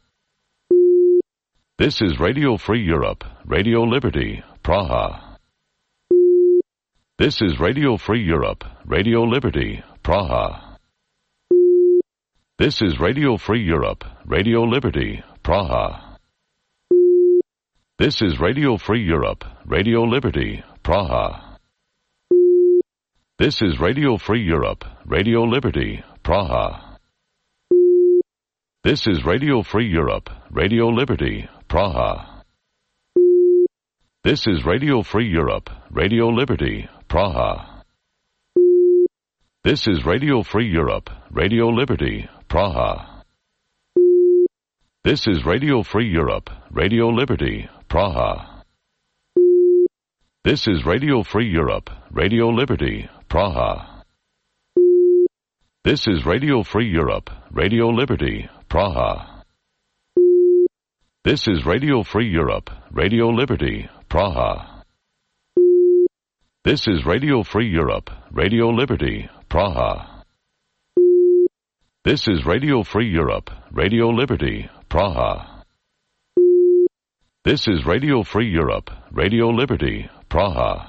This is Radio Free Europe, Radio Liberty, Praha. This is Radio Free Europe, Radio Liberty, Praha. This is Radio Free Europe, Radio Liberty, Praha. This is Radio Free Europe, Radio Liberty, Praha. This is Radio Free Europe, Radio Liberty, Praha. This is Radio Free Europe, Radio Liberty, Praha. This is Radio Free Europe, Radio Liberty, Praha. This is Radio Free Europe, Radio Liberty, Praha. This is Radio Free Europe, Radio Liberty, Praha. This is Radio Free Europe, Radio Liberty, Praha. This is Radio Free Europe, Radio Liberty, Praha. This is Radio Free Europe, Radio Liberty, Praha. This is Radio Free Europe, Radio Liberty, Praha. This is Radio Free Europe, Radio Liberty, Praha. This is Radio Free Europe, Radio Liberty, Praha.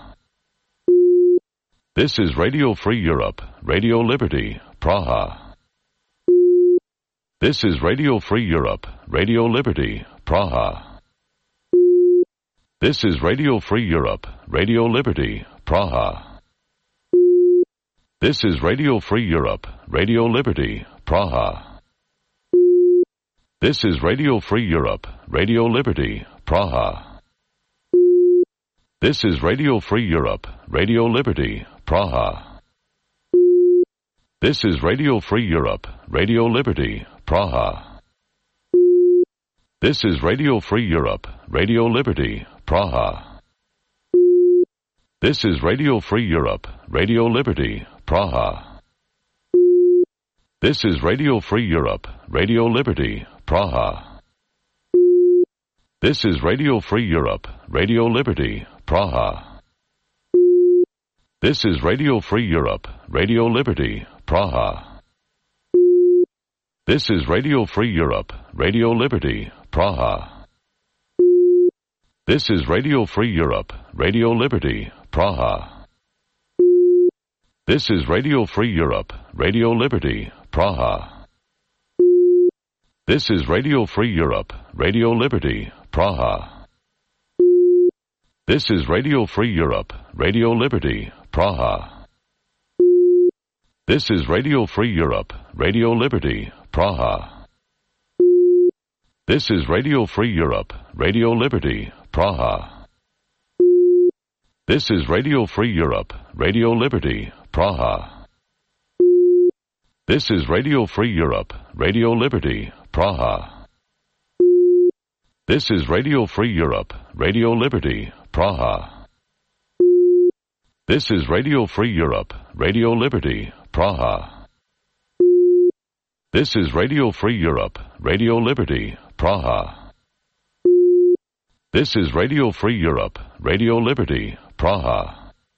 This is Radio Free Europe, Radio Liberty, Praha. This is Radio Free Europe, Radio Liberty, Praha. This is Radio Free Europe, Radio Liberty, Praha. This is Radio Free Europe, Radio Liberty, Praha. This is Radio Free Europe, Radio Liberty, Praha. This is Radio Free Europe, Radio Liberty, Praha. This is Radio Free Europe, Radio Liberty, Praha. This is Radio Free Europe, Radio Liberty, Praha. This is Radio Free Europe, Radio Liberty, Praha. This is Radio Free Europe, Radio Liberty, Praha. This is Radio Free Europe, Radio Liberty, Praha. This is Radio Free Europe, Radio Liberty, Praha. This is Radio Free Europe, Radio Liberty, Praha. This is Radio Free Europe, Radio Liberty, Praha. This is Radio Free Europe, Radio Liberty, Praha. This is Radio Free Europe, Radio Liberty, Praha. This is Radio Free Europe, Radio Liberty, Praha. This is Radio Free Europe, Radio Liberty, Praha. This is Radio Free Europe, Radio Liberty, Praha. This is Radio Free Europe, Radio Liberty, Praha. This is Radio Free Europe, Radio Liberty, Praha. This is Radio Free Europe, Radio Liberty, Praha. This is Radio Free Europe, Radio Liberty, Praha. This is Radio Free Europe, Radio Liberty, Praha. This is Radio Free Europe, Radio Liberty, Praha.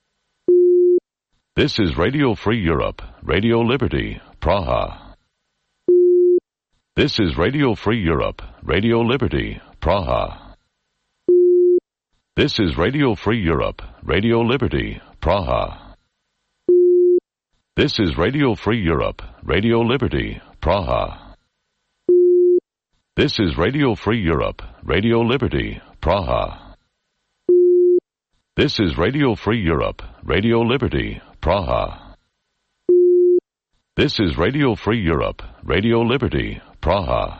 This is Radio Free Europe, Radio Liberty, Praha. This is Radio Free Europe, Radio Liberty, Praha. This is Radio Free Europe, Radio Liberty, Praha. This is Radio Free Europe, Radio Liberty, Praha. This is Radio Free Europe, Radio Liberty, Praha. This is Radio Free Europe, Radio Liberty, Praha. This is Radio Free Europe, Radio Liberty, Praha.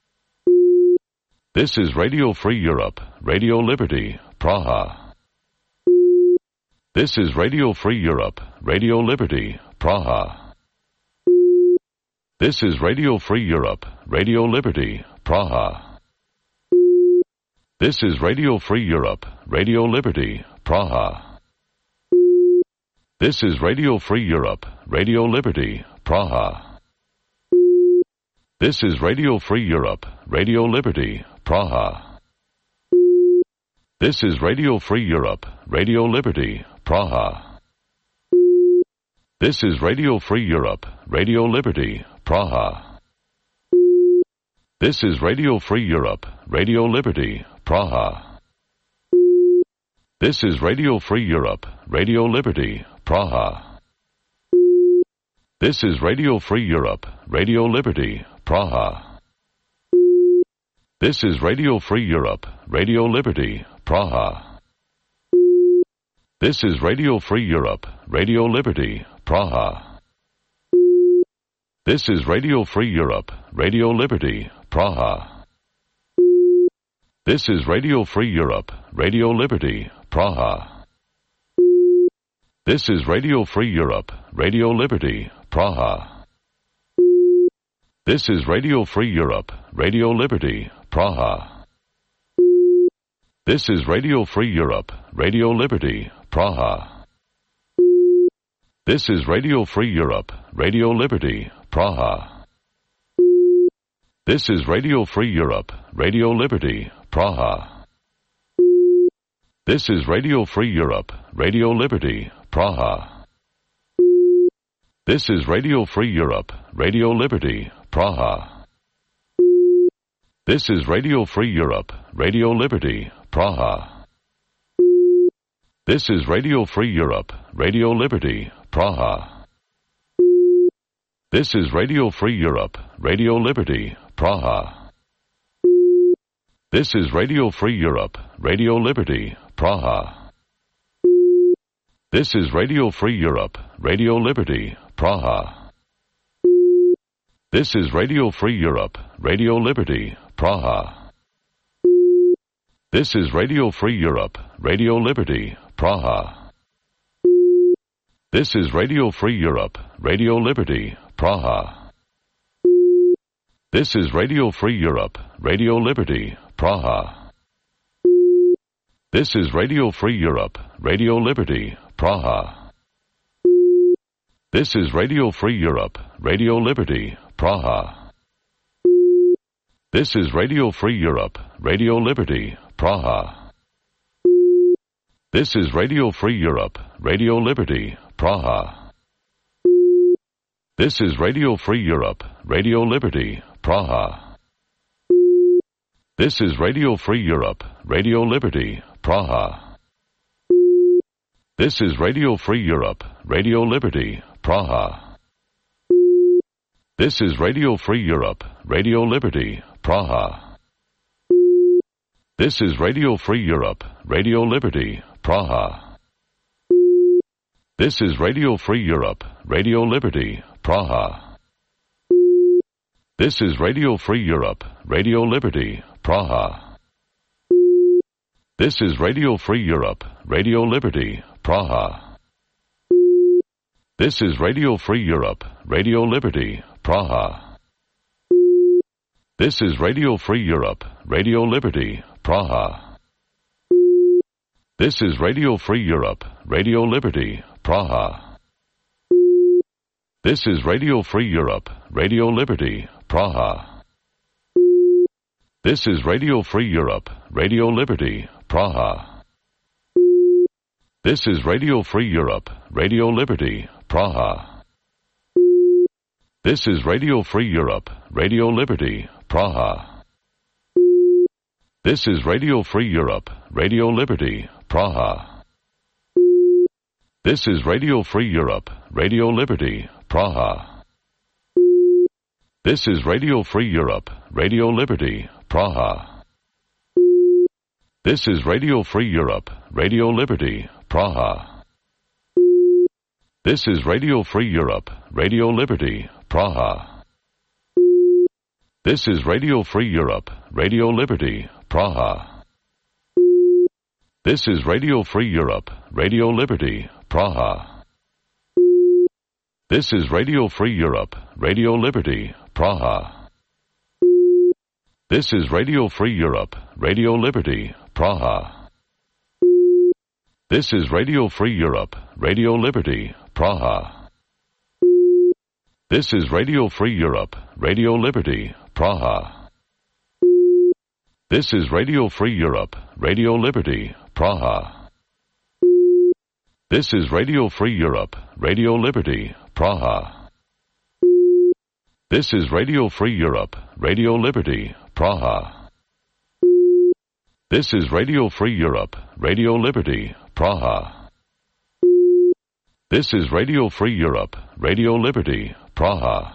This is Radio Free Europe, Radio Liberty, Praha. This is Radio Free Europe, Radio Liberty, Praha. This is Radio Free Europe, Radio Liberty, Praha. This is Radio Free Europe, Radio Liberty, Praha. This is Radio Free Europe, Radio Liberty, Praha. This is Radio Free Europe, Radio Liberty, Praha. This is Radio Free Europe, Radio Liberty, Praha. This is Radio Free Europe, Radio Liberty, Praha. This is Radio Free Europe, Radio Liberty, Praha. This is Radio Free Europe, Radio Liberty, Praha. This is Radio Free Europe, Radio Liberty, Praha. This is Radio Free Europe, Radio Liberty, Praha. This is Radio Free Europe, Radio Liberty, Praha. This is Radio Free Europe, Radio Liberty, Praha. This is Radio Free Europe, Radio Liberty, Praha. This is Radio Free Europe, Radio Liberty, Praha. This is Radio Free Europe, Radio Liberty, Praha. This is Radio Free Europe, Radio Liberty, Praha. This is Radio Free Europe, Radio Liberty, Praha. This is Radio Free Europe, Radio Liberty, Praha. This is Radio Free Europe, Radio Liberty, Praha. This is Radio Free Europe, Radio Liberty, Praha. This is Radio Free Europe, Radio Liberty, Praha. This is Radio Free Europe, Radio Liberty, Praha. This is Radio Free Europe, Radio Liberty, Praha. This is Radio Free Europe, Radio Liberty, Praha. This is Radio Free Europe, Radio Liberty, Praha. This is Radio Free Europe, Radio Liberty, Praha. This is Radio Free Europe, Radio Liberty, Praha. This is Radio Free Europe, Radio Liberty, Praha. This is Radio Free Europe, Radio Liberty, Praha. This is Radio Free Europe, Radio Liberty, Praha. This is Radio Free Europe, Radio Liberty, Praha. This is Radio Free Europe, Radio Liberty, Praha. This is Radio Free Europe, Radio Liberty, Praha. This is Radio Free Europe, Radio Liberty, Praha. This is Radio Free Europe, Radio Liberty, Praha. This is Radio Free Europe, Radio Liberty, Praha. This is Radio Free Europe, Radio Liberty, Praha. This is Radio Free Europe, Radio Liberty, Praha. This is Radio Free Europe, Radio Liberty, Praha. This is Radio Free Europe, Radio Liberty, Praha. This is Radio Free Europe, Radio Liberty, Praha. This is Radio Free Europe, Radio Liberty, Praha. This is Radio Free Europe, Radio Liberty, Praha. This is Radio Free Europe, Radio Liberty, Praha. This is Radio Free Europe, Radio Liberty, Praha. This is Radio Free Europe, Radio Liberty, Praha. This is Radio Free Europe, Radio Liberty, Praha. This is Radio Free Europe, Radio Liberty, Praha. This is Radio Free Europe, Radio Liberty, Praha. This is Radio Free Europe, Radio Liberty, Praha. This is Radio Free Europe, Radio Liberty, Praha. This is Radio Free Europe, Radio Liberty, Praha. This is Radio Free Europe, Radio Liberty, Praha. This is Radio Free Europe, Radio Liberty, Praha. This is Radio Free Europe, Radio Liberty, Praha. This is Radio Free Europe, Radio Liberty, Praha. This is Radio Free Europe, Radio Liberty, Praha. This is Radio Free Europe, Radio Liberty, Praha. This is Radio Free Europe, Radio Liberty, Praha. This is Radio Free Europe, Radio Liberty, Praha. This is Radio Free Europe, Radio Liberty, Praha. This is Radio Free Europe, Radio Liberty, Praha. This is Radio Free Europe, Radio Liberty, Praha. This is Radio Free Europe, Radio Liberty, Praha.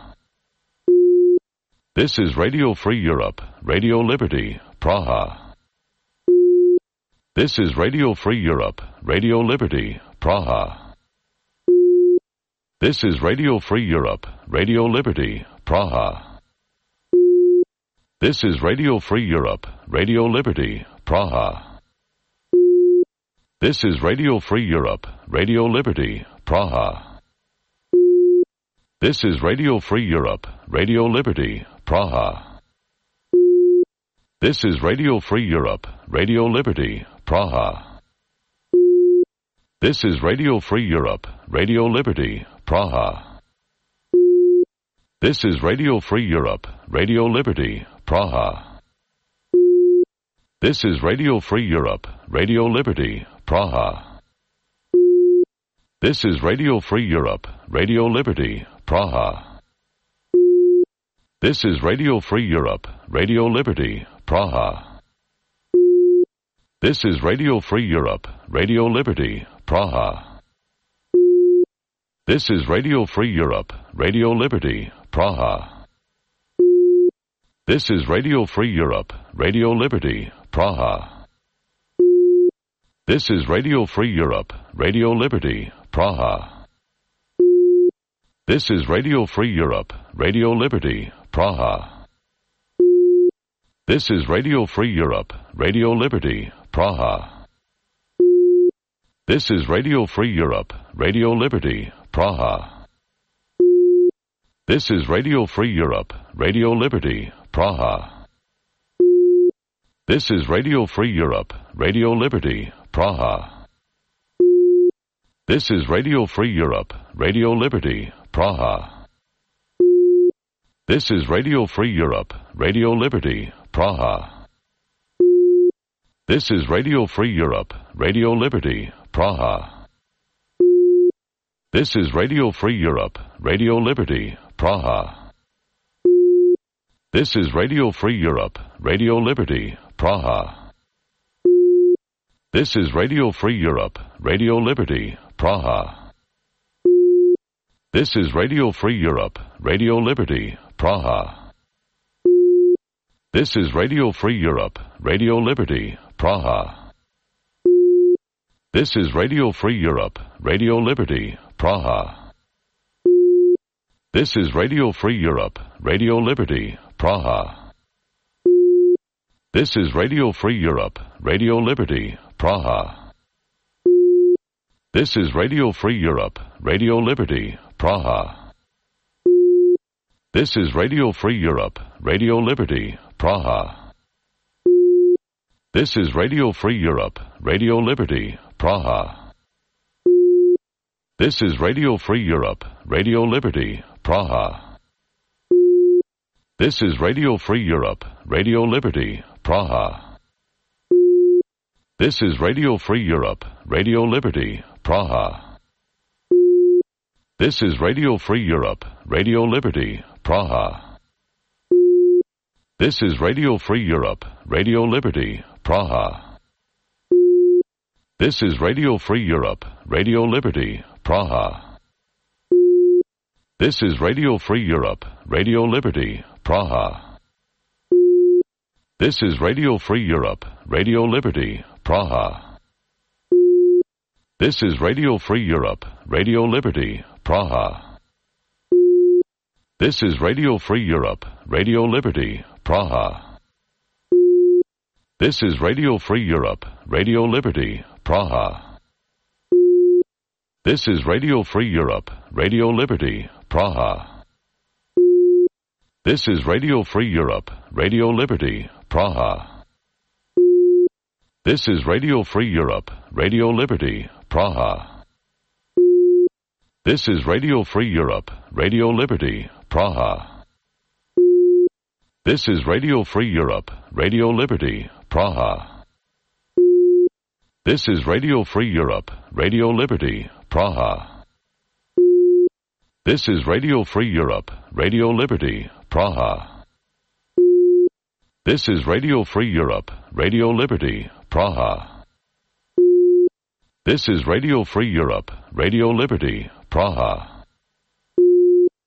This is Radio Free Europe, Radio Liberty, Praha. This is Radio Free Europe, Radio Liberty, Praha. This is Radio Free Europe, Radio Liberty, Praha. This is Radio Free Europe, Radio Liberty, Praha. This is Radio Free Europe, Radio Liberty, Praha. This is Radio Free Europe, Radio Liberty, Praha. This is Radio Free Europe, Radio Liberty, Praha. This is Radio Free Europe, Radio Liberty, Praha. This is Radio Free Europe, Radio Liberty, Praha. This is Radio Free Europe, Radio Liberty, Praha. This is Radio Free Europe, Radio Liberty, Praha. This is Radio Free Europe, Radio Liberty, Praha. This is Radio Free Europe, Radio Liberty, Praha. This is Radio Free Europe, Radio Liberty, Praha. This is Radio Free Europe, Radio Liberty, Praha. This is Radio Free Europe, Radio Liberty, Praha. This is Radio Free Europe, Radio Liberty, Praha. This is Radio Free Europe, Radio Liberty, Praha. This is Radio Free Europe, Radio Liberty, Praha. This is Radio Free Europe, Radio Liberty, Praha. This is Radio Free Europe, Radio Liberty, Praha. This is Radio Free Europe, Radio Liberty, Praha. This is Radio Free Europe, Radio Liberty, Praha. This is Radio Free Europe, Radio Liberty, Praha. This is Radio Free Europe, Radio Liberty, Praha. This is Radio Free Europe, Radio Liberty, Praha. This is Radio Free Europe, Radio Liberty, Praha. This is Radio Free Europe, Radio Liberty, Praha. This is Radio Free Europe, Radio Liberty, Praha. This is Radio Free Europe, Radio Liberty, Praha. This is Radio Free Europe, Radio Liberty, Praha. This is Radio Free Europe, Radio Liberty, Praha. This is Radio Free Europe, Radio Liberty, Praha. This is Radio Free Europe, Radio Liberty, Praha. This is Radio Free Europe, Radio Liberty, Praha. This is Radio Free Europe, Radio Liberty, Praha. This is Radio Free Europe, Radio Liberty, Praha. This is Radio Free Europe, Radio Liberty, Praha. This is Radio Free Europe, Radio Liberty, Praha. This is Radio Free Europe, Radio Liberty, Praha. This is Radio Free Europe, Radio Liberty, Praha. This is Radio Free Europe, Radio Liberty, Praha. This is Radio Free Europe, Radio Liberty, Praha. This is Radio Free Europe, Radio Liberty, Praha. This is Radio Free Europe, Radio Liberty, Praha. This is Radio Free Europe, Radio Liberty, Praha. This is Radio Free Europe, Radio Liberty, Praha. This is Radio Free Europe, Radio Liberty, Praha. This is Radio Free Europe, Radio Liberty, Praha. This is Radio Free Europe, Radio Liberty, Praha. This is Radio Free Europe, Radio Liberty, Praha. This is Radio Free Europe, Radio Liberty, Praha. This is Radio Free Europe, Radio Liberty, Praha. This is Radio Free Europe, Radio Liberty, Praha. This is Radio Free Europe, Radio Liberty, Praha.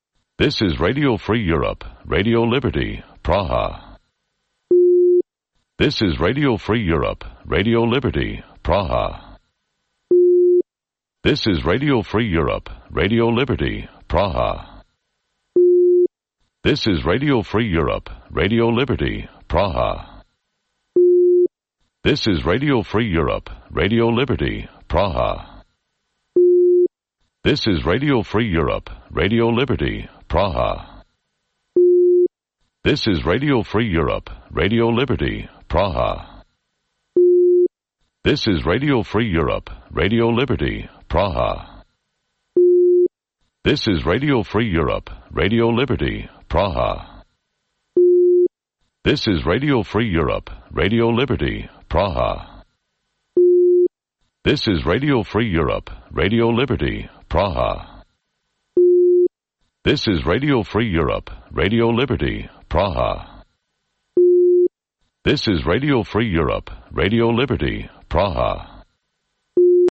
This is Radio Free Europe, Radio Liberty, Praha. This is Radio Free Europe, Radio Liberty, Praha. This is Radio Free Europe, Radio Liberty, Praha. This is Radio Free Europe, Radio Liberty, Praha. This is Radio Free Europe, Radio Liberty, Praha. This is Radio Free Europe, Radio Liberty, Praha. This is Radio Free Europe, Radio Liberty, Praha. This is Radio Free Europe, Radio Liberty, Praha. This is Radio Free Europe, Radio Liberty, Praha. This is Radio Free Europe, Radio Liberty, Praha. This is Radio Free Europe, Radio Liberty, Praha. This is Radio Free Europe, Radio Liberty, Praha. This is Radio Free Europe, Radio Liberty, Praha.